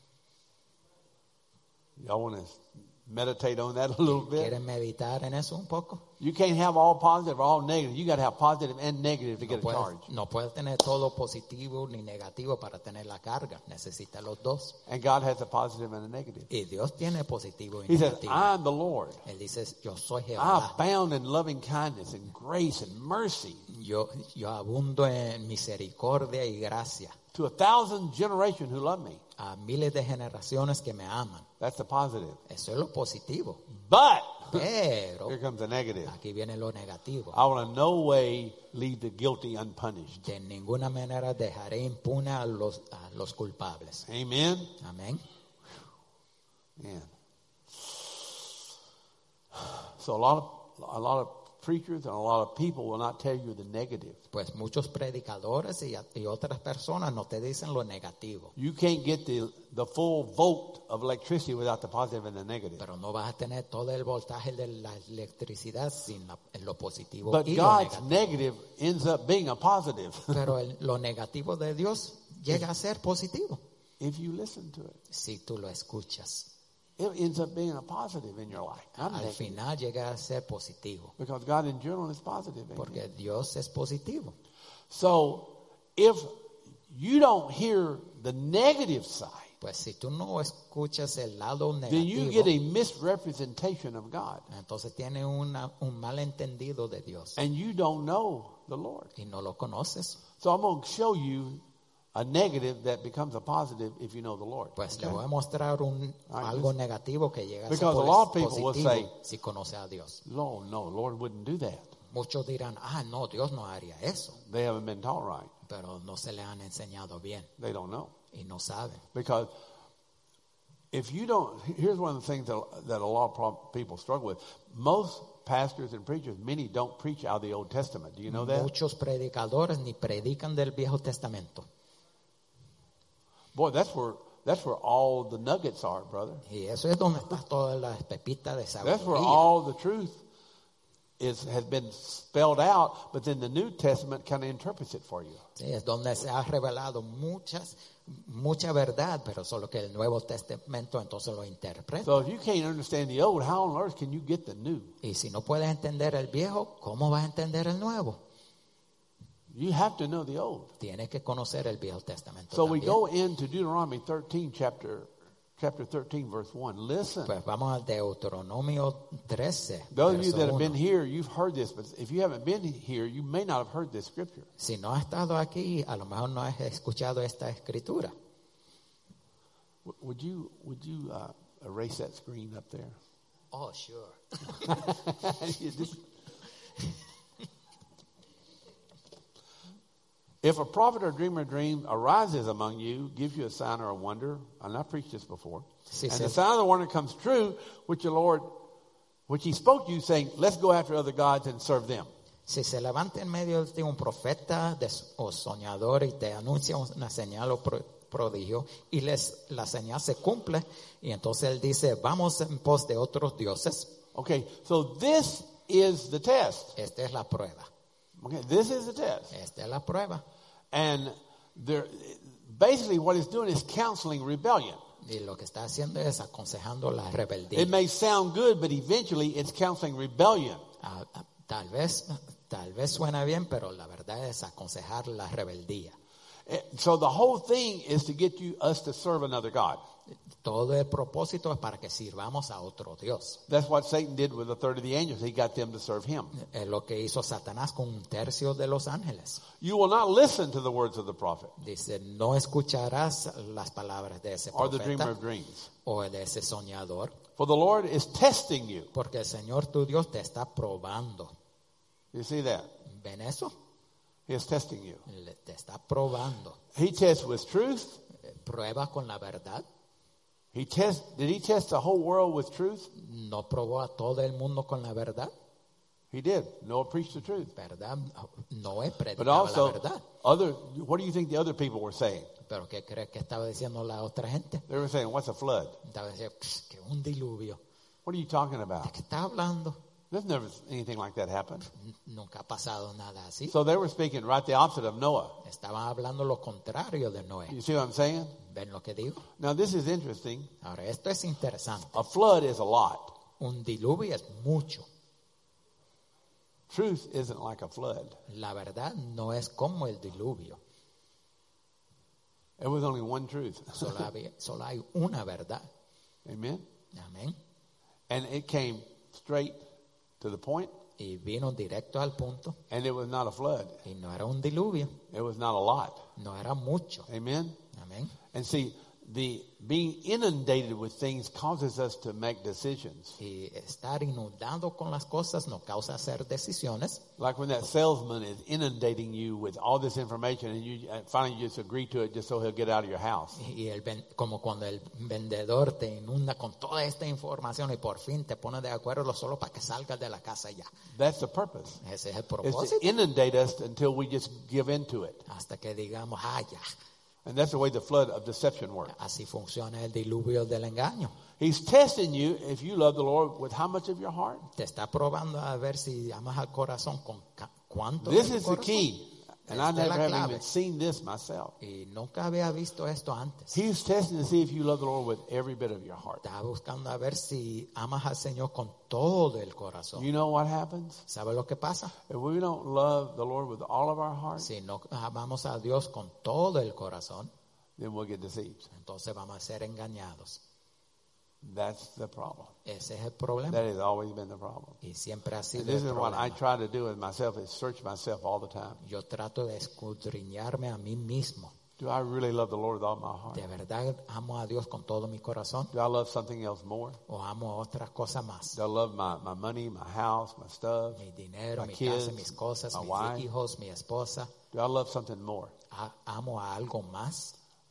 Y'all want to meditate on that a little bit? ¿Quieren meditar en eso un poco? You can't have all positive or all negative. You got to have positive and negative to get a charge. No puedes tener todo positivo ni negativo para tener la carga. Necesita los dos. And God has a positive and a negative. Y Dios tiene positivo y He says, negativo. I'm the Lord. Él dice, yo soy I Jehová. abound in loving kindness and grace and mercy Yo abundo en misericordia y gracia. to 1,000 generations who love me. A miles de generaciones que me aman. That's the positive. Eso es lo positivo. But Pero here comes the negative. aquí viene lo negativo. I will in no way leave the guilty unpunished. De ninguna manera dejaré impune a los culpables. Amen. Amén. Man. So a lot of preachers and a lot of people will not tell you the negative. Pues muchos predicadores y otras personas no te dicen lo negativo. You can't get the full volt of electricity without the positive and the negative. Pero no vas a tener todo el voltaje de la electricidad sin lo positivo But y lo God's negativo. negative ends up being a positive Pero lo negativo de Dios llega a ser positivo if you listen to it. si tú lo escuchas. It ends up being a positive in your life. Not Al negative. final llega a ser positivo Because God in general is positive. Amen. porque Dios es positivo. So if you don't hear the negative side, Pues si tú no escuchas el lado then you get negativo, a misrepresentation of God. entonces tienes un malentendido de Dios And you don't know the Lord. y no lo conoces. So I'm going to show you a negative that becomes a positive if you know the Lord. Pues Okay? le voy a mostrar algo negativo que llega a ser Because a lot of people will positivo say- si conoce a Dios. No, the Lord wouldn't do that. Muchos dirán, no, Dios no haría eso, They haven't been taught right. pero no se le han enseñado bien They don't know. y no saben. Because if you don't, here's one of the things that a lot of people struggle with. Most pastors and preachers, many don't preach out of the Old Testament. Do you know that? Muchos predicadores ni predican del Viejo Testamento. Boy, that's where all the nuggets are, brother. Y eso es donde está toda la pepita de That's where sabiduría. all the truth has been spelled out, but then the New Testament kind of interprets it for you. Sí, es donde se ha revelado mucha verdad, pero solo que el Nuevo Testamento entonces lo interpreta. So if you can't understand the old, how on earth can you get the new? Y si no puedes entender el viejo, ¿cómo vas a entender el nuevo? You have to know the old. Tienes que conocer el Viejo Testamento So we también. go into Deuteronomy 13, chapter 13, verse 1. Listen. Pues vamos al Deuteronomio 13. Those of you verso that have 1. been here, you've heard this, but if you haven't been here, you may not have heard this scripture. Si no has estado aquí, a lo mejor no has escuchado esta escritura. Would you erase that screen up there? Oh, sure. You just- If a prophet or dreamer dream arises among you, gives you a sign or a wonder, and I preached this before, Sí, and sí. the sign of the wonder comes true, which he spoke to you, saying, let's go after other gods and serve them. Si se levanta en medio de ti un profeta o soñador y te anuncia una señal o prodigio y la señal se cumple y entonces él dice, vamos en pos de otros dioses. Okay, so this is the test. Esta es la prueba. Okay, this is the test. Esta es la prueba. And basically what it's doing is counseling rebellion. Y lo que está haciendo es aconsejando la rebeldía. It may sound good, but eventually it's counseling rebellion. Tal vez suena bien, pero la verdad es aconsejar la rebeldía. So the whole thing is to get us to serve another God. Todo el propósito es para que sirvamos a otro Dios. That's what Satan did with a third of the angels. He got them to serve him. Es lo que hizo Satanás con un tercio de los ángeles. You will not listen to the words of the prophet Dice, no escucharás las palabras de ese or the dreamer profeta of dreams. o de ese soñador, For the Lord is testing you. porque el Señor tu Dios te está probando. You see that? ¿Ven eso? He is testing you. Te está probando. He tests with truth. Prueba con la verdad. Did he test the whole world with truth? No probó a todo el mundo con la verdad. He did. Noah preached the truth. ¿Verdad? Noé But predicaba la also, verdad. what do you think the other people were saying? Pero ¿qué crees que estaba diciendo la otra gente? They were saying, what's a flood? Estaba diciendo que un diluvio. What are you talking ¿De about? qué estás hablando? There's never anything like that happened. Nunca ha pasado nada así. So they were speaking right the opposite of Noah. Estaban hablando lo contrario de Noé. You see what I'm saying? ¿Ven lo que digo? Now this is interesting. Ahora, esto es interesante. A flood is a lot. Un diluvio es mucho. Truth isn't like a flood. La verdad no es como el diluvio. There was only one truth. Solo hay una verdad. Amen. Amén. And it came straight to the point, Y vino directo al punto. and it was not a flood. Y no era un diluvio. It was not a lot. No era mucho. Amen. Amén. And see, the being inundated with things causes us to make decisions. Y estar inundado con las cosas nos causa hacer decisiones. Like when that salesman is inundating you with all this information, and you finally just agree to it just so he'll get out of your house. Y como cuando el vendedor te inunda con toda esta información y por fin te pone de acuerdo solo para que salgas de la casa y ya. That's the purpose. Ese es el It's propósito. to inundate us until we just give into it. Hasta que digamos, ya. And that's the way the flood of deception works. Así funciona el diluvio del engaño. He's testing you if you love the Lord with how much of your heart. Te está probando a ver si amas al corazón con cuánto This del is the corazón. key. And I Esta es never la have clave. even seen this myself. Y nunca había visto esto antes. He's testing to see if you love the Lord with every bit of your heart. Está buscando a ver si amas al Señor con todo el corazón. You know what happens? ¿Sabe lo que pasa? If we don't love the Lord with all of our heart, Si no amamos a Dios con todo el corazón, then we'll get deceived. entonces vamos a ser engañados. That's the problem. Ese es el problema. That has always been the problem. Y siempre ha sido And this el is what I problema. try to do with myself, is search myself all the time. Yo trato de escudriñarme a mí mismo. Do I really love the Lord with all my heart? ¿De verdad amo a Dios con todo mi corazón? Do I love something else more? ¿O amo otras cosas más? Do I love my money, my house, my stuff? Mi dinero, My mi kids, casa, mis cosas, my mis wife. hijos, mi esposa. Do I love something more? ¿Amo a algo más?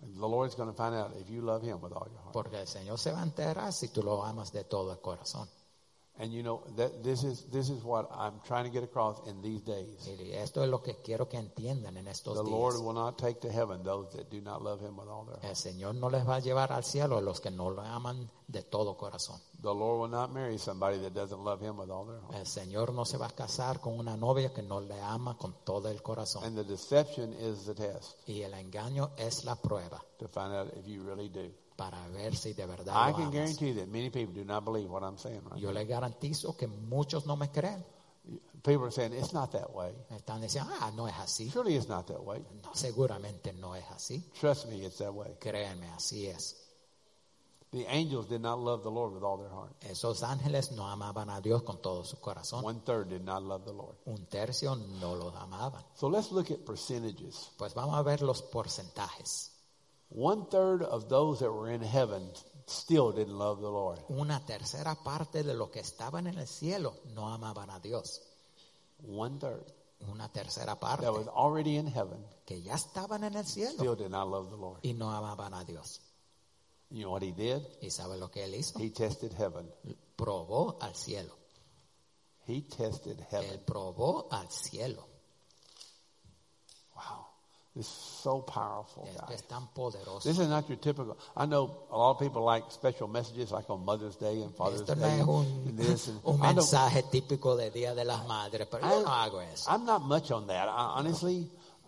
And the Lord's going to find out if you love Him with all your heart. Porque el Señor se va a enterar si tú lo amas de todo el corazón. And you know that this is what I'm trying to get across in these days. Y esto es lo que quiero que entiendan en estos The días. Lord will not take to heaven those that do not love Him with all their heart. El Señor no les va a llevar al cielo a los que no lo aman de todo corazón. The Lord will not marry somebody that doesn't love Him with all their heart. El Señor no se va a casar con una novia que no le ama con todo el corazón. And the deception is the test Y el engaño es la prueba to find out if you really do. para ver si de verdad I lo can amas. guarantee that many people do not believe what I'm saying right Yo le garantizo que muchos no me creen. now. People are saying it's not that way. Están diciendo, no es así. Surely it's not that way. No, seguramente no es así. Trust me, it's that way. Créanme, así es. The angels did not love the Lord with all their heart. Esos ángeles no amaban a Dios con todo su corazón. 1/3 did not love the Lord. Un tercio no los amaban. So let's look at percentages. Pues vamos a ver los porcentajes. 1/3 of those that were in heaven still didn't love the Lord. Una tercera parte de los que estaban en el cielo no amaban a Dios. 1/3 Una tercera parte that was already in heaven que ya estaban en el cielo still did not love the Lord. y no amaban a Dios. You know what He did? ¿Y sabe lo que él hizo? He tested heaven. Probó al cielo. He tested Él heaven. probó al cielo. Wow. This is so powerful, Esto guys. es tan poderoso. This is not your typical. I know a lot of people like special messages like on Mother's Day and Father's Esto no Day. es and this and un I don't- mensaje típico de Día de las Madres, pero yo no hago eso. I'm not much on that. Honestly,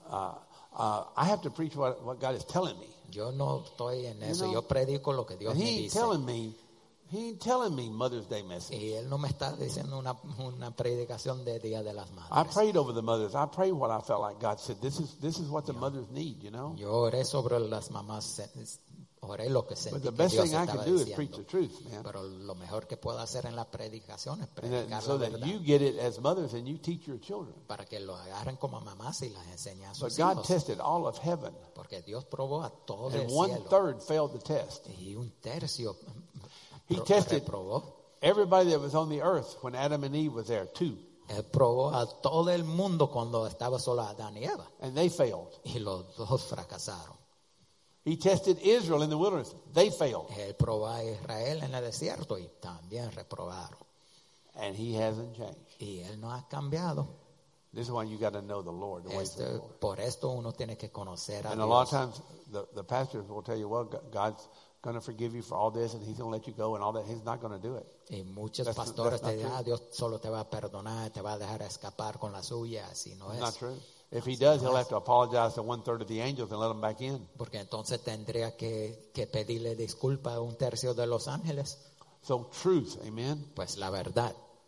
I have to preach what God is telling me. Yo no estoy en eso. know, Yo predico lo que Dios And me He ain't dice. telling me Mother's Day message. Y Él no me está diciendo una predicación de Día de las I Madres. prayed over the mothers. I prayed what I felt like God said. This is what the mothers need, you know. Yo oré sobre las mamás, oré lo que But sentí the que best Dios thing I estaba can do is preach diciendo. the truth, man. Pero lo mejor que puedo hacer en la predicación es And predicar so la that verdad. you get it as mothers and you teach your children. Para que lo agarren como mamás y las enseñen a But sus God hijos. tested all of heaven, Porque Dios probó a todo el and cielo. 1/3 failed the test. Y un tercio He tested reprobó. everybody that was on the earth when Adam and Eve was there too, Él probó a todo el mundo cuando estaba solo Adán y Eva. and they failed. Y los dos fracasaron. He tested Israel in the wilderness. They failed. Él probó a Israel en el desierto y también reprobaron. And He hasn't changed. Y Él no ha cambiado. This is why you got to know the Lord, the ways of the Lord. Por esto uno tiene que conocer a And a lot of Dios. times the pastors will tell you, well, God's going to forgive you for all this and He's going to let you go and all that. He's not going to do it. Y muchos That's pastores not te dicen, true. Dios solo te va a perdonar, te va a dejar escapar con la suya. Así no It's es. not true. If He does, He'll have to apologize to 1/3 of the angels and let them back in. Porque entonces tendría que pedirle disculpa a un tercio de los ángeles. So truth, amen. Pues la verdad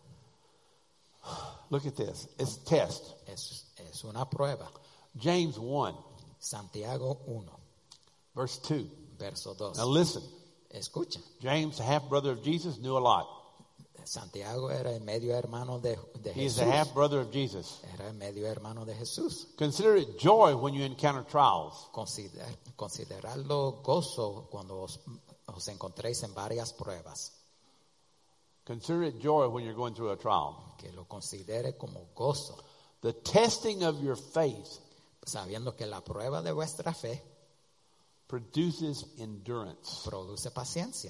Look at this. It's test. es una prueba. James 1, Santiago 1, verse 2. verso 2. Now listen. Escucha, James, the half brother of Jesus, knew a lot. Santiago era el medio hermano de He's Jesús. the half brother of Jesus. Era el medio hermano de Jesús. Consider it joy when you encounter trials. Considerarlo gozo cuando os encontréis en varias pruebas. Consider it joy when you're going through a trial. Que lo considere como gozo, The testing of your faith sabiendo que la prueba de vuestra fe produces endurance. produce paciencia.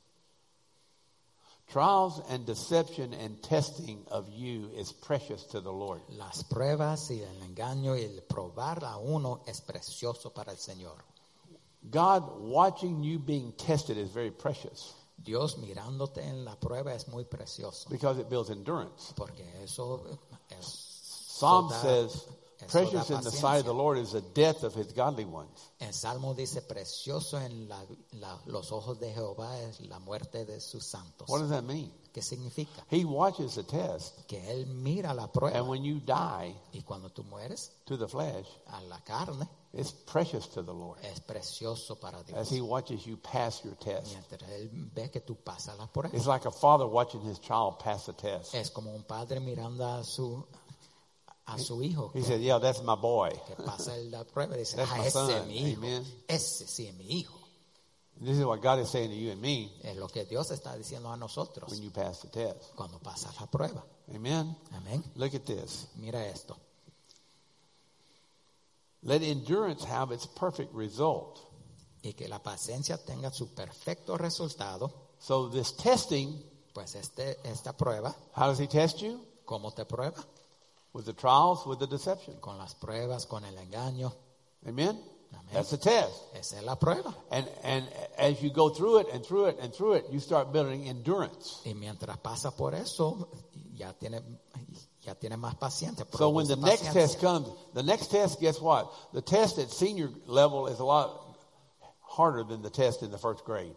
Trials and deception and testing of you is precious to the Lord. Las pruebas y el engaño y el probar a uno es precioso para el Señor. God watching you being tested is very precious Dios mirándote en la prueba es muy precioso. because it builds endurance. Porque eso Psalm da- says, eso precious da in the sight of the paciencia. Lord is the death of His godly ones. El Salmo dice, precioso en los ojos de Jehová es la muerte de sus santos. What does that mean? ¿Qué significa? He watches the test, Que Él mira la prueba. and when you die Y cuando tú mueres to the flesh, a la carne, it's precious to the Lord es precioso para as Dios. He watches you pass your test. Mientras Él ve que tú pasas la prueba. It's like a father watching his child pass the test. Es como un padre mirando a su hijo He said, yeah, that's my boy. que pasa la prueba y dice, That's my ese son. es mi hijo. Amen. Ese sí es mi hijo. This is what God is saying to you and me Es lo que Dios está diciendo a nosotros when you pass the test. cuando pasa la prueba. Amen. Amén. Look at this. Mira esto. Let endurance have its perfect result, y que la paciencia tenga su perfecto resultado. So this testing, Pues esta prueba, how does he test you? ¿cómo te prueba? With the trials, with the deception. Con las pruebas, con el engaño. Amen? Amén. That's a test. Esa es la prueba. And as you go through it and through it and through it, you start building endurance. Y mientras pasa por eso, ya tiene más paciencia. So when the produce next paciencia. test comes, the next test, guess what? The test at senior level is a lot harder than the test in the first grade.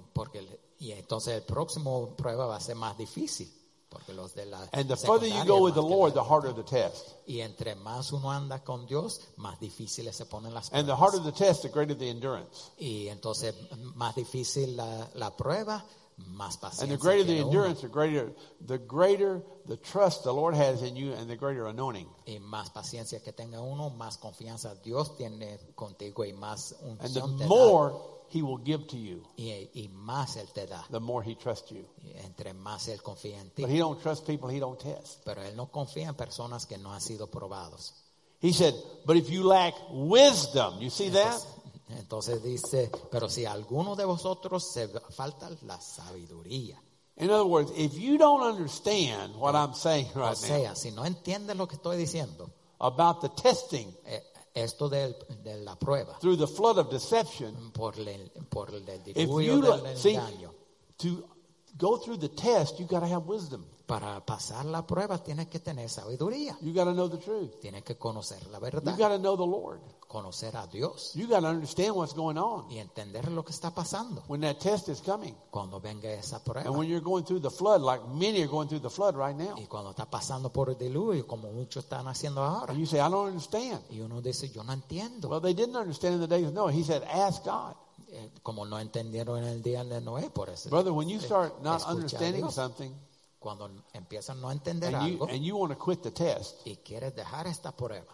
Y entonces el próximo prueba va a ser más difícil. Porque los de la And the further you secundaria go with the más que Lord, la- the harder the test. Y entre más uno anda con Dios, más difíciles se ponen las And the pruebas. harder the test, the greater the endurance. Y entonces más difícil la prueba, más And paciencia. the greater the tiene uno. endurance, the greater the trust the Lord has in you and the greater anointing. Y más paciencia que tenga uno, más confianza Dios tiene contigo y más And the unción te da. more He will give to you, Y más Él te da. the more He trusts you. Y entre más Él confía en ti. But He don't trust people He don't test. Pero Él no confía en personas que no han sido probados. He said, but if you lack wisdom, you see that? Entonces dice, pero si a alguno de vosotros se falta la sabiduría. In other words, if you don't understand what I'm saying O right now sea, si no entiendes lo que estoy diciendo, about the testing esto de la prueba, through the flood of deception, por el if diluvio you del see, engaño, to go through the test, you got to have wisdom. para pasar la prueba tienes que tener sabiduría, You got to know the truth. tienes que conocer la You verdad, got to know the Lord. conocer a Dios You got to understand what's going on y entender lo que está pasando when that test is coming. cuando venga esa prueba. And when you're going through the flood, like many are going through the flood right now. Y cuando está pasando por el diluvio, como muchos están haciendo ahora. And you say, I don't understand. Y uno dice, yo no entiendo. Well, they didn't understand in the days of Noah. He said, ask God. Como no entendieron en el día de Noé, por eso. Brother, when you start not Escucha a understanding Dios. something Cuando empiezan a no entender and algo you want to quit the test, y quieres dejar esta prueba,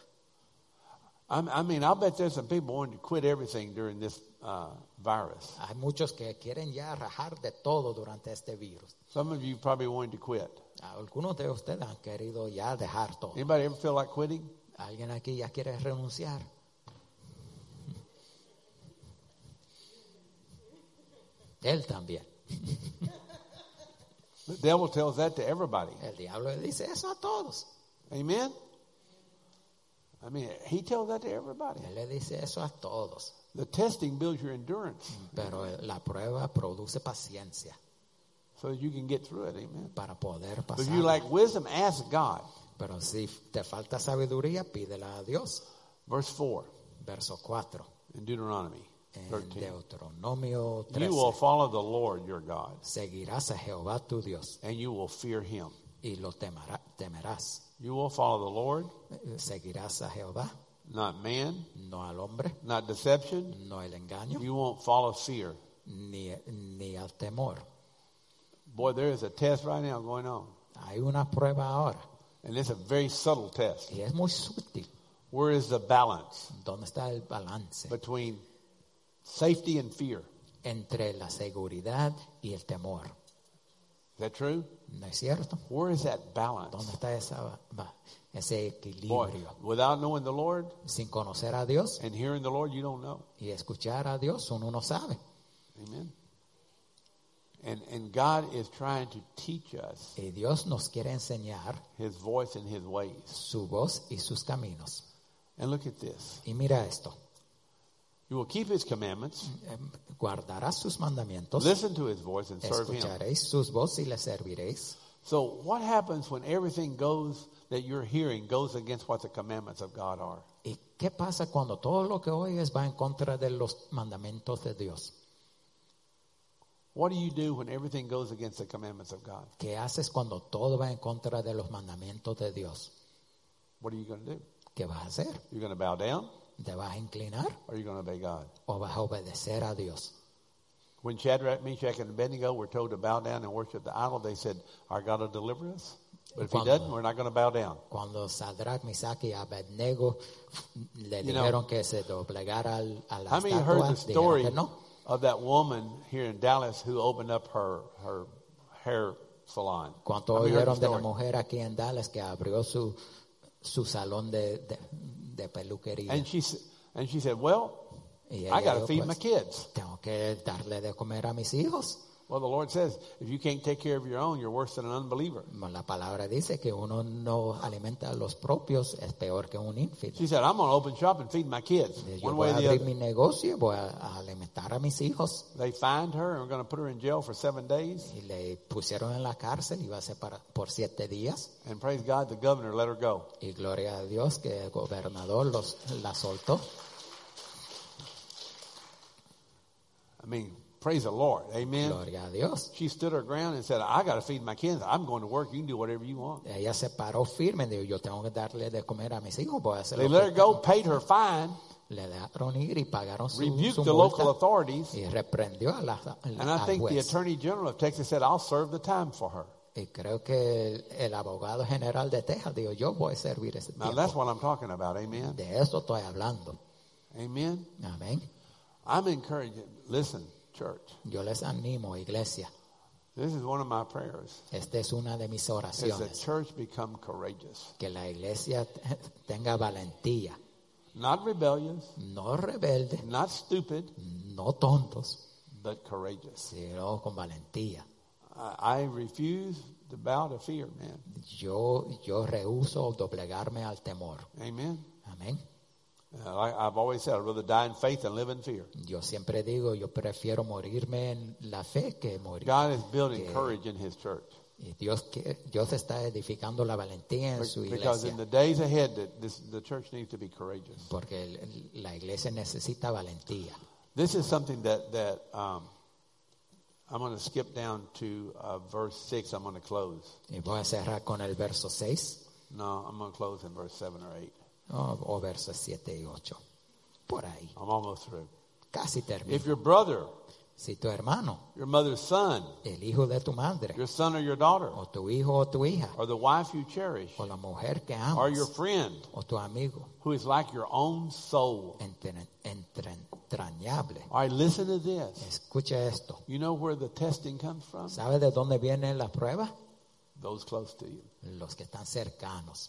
I mean, I'll bet there's some people wanting to quit everything during this virus. hay muchos que quieren ya rajar de todo durante este virus. Some of you probably wanting to quit. Algunos de ustedes han querido ya dejar todo. Anybody ever feel like quitting? ¿Alguien aquí ya quiere renunciar? Él también. The devil tells that to everybody. El diablo le dice eso a todos. Amen? I mean, he tells that to everybody. Él le dice eso a todos. The testing builds your endurance Pero la prueba produce paciencia so that you can get through it. Amen. para poder But if pasar. you lack wisdom, ask God. Pero si te falta sabiduría, pídela a Dios. Verse 4 Verso 4 in Deuteronomy en 13. Deuteronomio 13. You will follow the Lord your God, Seguirás a Jehová tu Dios and you will fear him. y lo temerás. You will follow the Lord, Seguirás a Jehová, not man, no al hombre, not deception. no el engaño, You won't follow fear. ni al temor. Boy, there is a test right now going on, Hay una prueba ahora and it's a very subtle test. y es muy sutil. Where is the balance ¿Dónde está el balance between safety and fear? entre la seguridad y el temor? Is that true? ¿No es cierto? Where is that balance? ¿Dónde está ese Boy, equilibrio? without knowing the Lord Sin conocer a Dios and hearing the Lord, you don't know. y escuchar a Dios, uno no sabe. Amen. And God is trying to teach us Y Dios nos quiere enseñar His voice and His ways. su voz y sus caminos. And look at this. Y mira esto, You will keep His commandments, guardarás sus mandamientos, listen to His voice, and serve Him. escucharéis sus voces y le serviréis. So what happens when everything goes that you're hearing goes against what the commandments of God are? ¿Y qué pasa cuando todo lo que oyes va en contra de los mandamientos de Dios? What do you do when everything goes against the commandments of God? ¿Qué haces cuando todo va en contra de los mandamientos de Dios? What are you going to do? ¿Qué vas a hacer? You're going to bow down, ¿Te vas a inclinar or are you going to obey God? o vas a obedecer a Dios? When Shadrach, Meshach, and Abednego were told to bow down and worship the idol, they said, "Our God will deliver us." But if He doesn't, we're not going to bow down. Cuando Sadrach, Mesach y Abednego le You know, dijeron que se doblegara a la How many heard estatua, the dijeron story que no. of that woman here in Dallas who opened up her hair salon? ¿Cuánto How many heard oyeron the de la story? mujer aquí en Dallas que abrió su salón de peluquería? And she said, "Well, Y I ella got to dijo, feed pues, my kids. tengo que darle de comer a mis hijos. Well, the Lord says, if you can't take care of your own, you're worse than an unbeliever. La palabra dice que uno no alimenta a los propios, es peor que un infidel. She said, I'm going to open shop and feed my kids. Yo One voy way a or the abrir other. mi negocio y voy a alimentar a mis hijos. They fined her and are going to put her in jail for 7 days. Y le pusieron en la cárcel, iba a ser por 7 días. And praise God, the governor let her go. Y gloria a Dios que el gobernador la soltó. I mean, praise the Lord. Amen. Gloria a Dios. She stood her ground and said, I got to feed my kids. I'm going to work. You can do whatever you want. Ella se paró firme, dijo, yo tengo que darle de comer a mis hijos, voy a hacer They lo let her que go, paid her fine, le dejaron ir y pagaron su rebuked the local multa authorities. y reprendió And I al think the juez. Attorney General of Texas said, I'll serve the time for her. Y creo que el abogado general de Texas dijo, yo voy a servir ese Now, tiempo. that's what I'm talking about. Amen. De eso estoy hablando. Amen. Amén. I'm encouraging. Listen, church. Yo les animo, iglesia. This is one of my prayers. Esta es una de mis Is the oraciones. church become courageous. Que la iglesia tenga valentía. Not rebellious, No rebelde, not stupid, no tontos, but courageous. sino con valentía. I refuse to bow to fear, man. Yo rehúso doblegarme al temor. Amen. Amén. I've always said, I'd rather die in faith than live in fear. Yo siempre digo, yo prefiero morirme en la fe que morir. God is building courage in His church. Y Dios está edificando la valentía en su Because iglesia. in the days ahead, the church needs to be courageous. Porque la iglesia necesita valentía. This is something that I'm going to skip down to verse 6. I'm going to close. Y voy a cerrar con el verso 6 No, I'm going to close in verse 7 or 8. o versos 7 y 8. Por ahí. I'm almost through. Casi termino. If your brother, Si tu hermano, your mother's son, el hijo de tu madre, your son or your daughter, o tu hijo o tu hija, or the wife you cherish, o la mujer que or your amas, friend, o tu amigo, who is like your own soul. entrañable. All right, listen to this. Escucha esto. You know where the testing comes from? ¿Sabe de dónde viene la prueba? Those close to you. Los que están cercanos,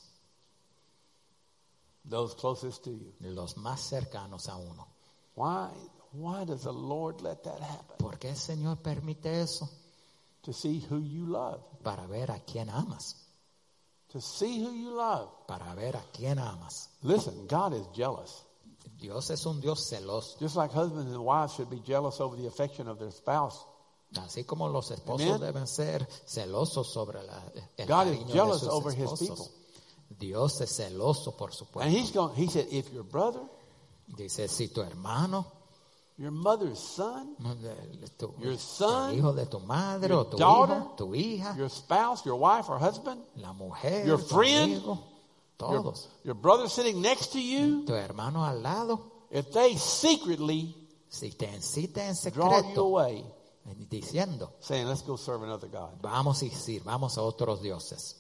Those closest to you. los más cercanos a uno. Why does the Lord let that happen? ¿Por qué el Señor permite eso? To see who you love. Para ver a quién amas. To see who you love. Para ver a quién amas. Listen, God is jealous. Dios es un Dios celoso. Just like husbands and wives should be jealous over the affection of their spouse. Así como los esposos Amen. deben ser celosos sobre el God is cariño de jealous sus over His esposos. people. Dios es celoso por su And pueblo. He said, if your brother, Dice, si tu hermano, your mother's son, Your son, el hijo de tu madre your o tu daughter, hijo, tu hija, your spouse, your wife or husband, la mujer, your tu friend, amigo, todos, your brother sitting next to you, tu hermano al lado, if they secretly si te incita en draw you secreto, away, diciendo, saying, let's go serve another God. vamos y sirvamos a otros dioses.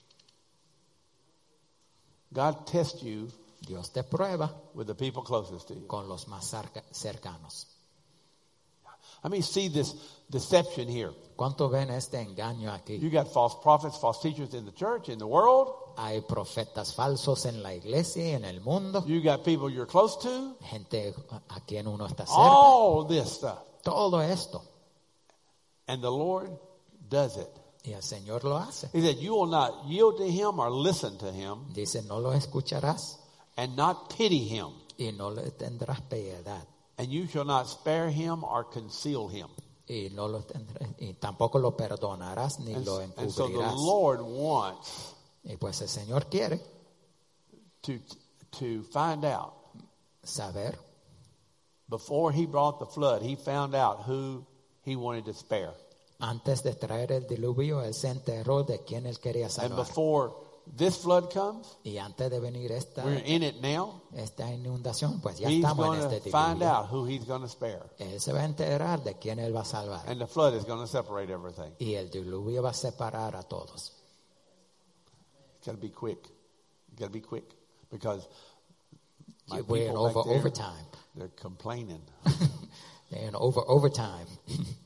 God tests you Dios te prueba with the people closest to you. con los más cercanos. I mean, see this deception here. ¿Cuánto ven este engaño aquí? You got false prophets, false teachers in the church, in the world. Hay profetas falsos en la iglesia y en el mundo. You got people you're close to. Gente a quien uno está cerca. All this stuff. Todo esto. And the Lord does it. Y el Señor lo hace. He said, you will not yield to him or listen to him Dice, no lo escucharás and not pity him. y no le tendrás piedad. And you shall not spare him or conceal him. Y, no lo tendrás, y tampoco lo perdonarás ni lo And so the encubrirás. Lord wants Y pues el Señor quiere to find out. saber. Before he brought the flood, he found out who he wanted to spare. Antes de traer el diluvio, él se enteró de quién él quería And salvar. before this flood comes, Y antes de venir we're in it now. esta inundación, pues ya He's estamos going en to este find diluvio. out who he's going to spare. Él se va a enterar de quién él va a salvar. And the flood is going to separate everything. Y el diluvio va a separar a todos. It's got to be quick. It's got to be quick. Because my We're in people back there, overtime. they're complaining. And overtime.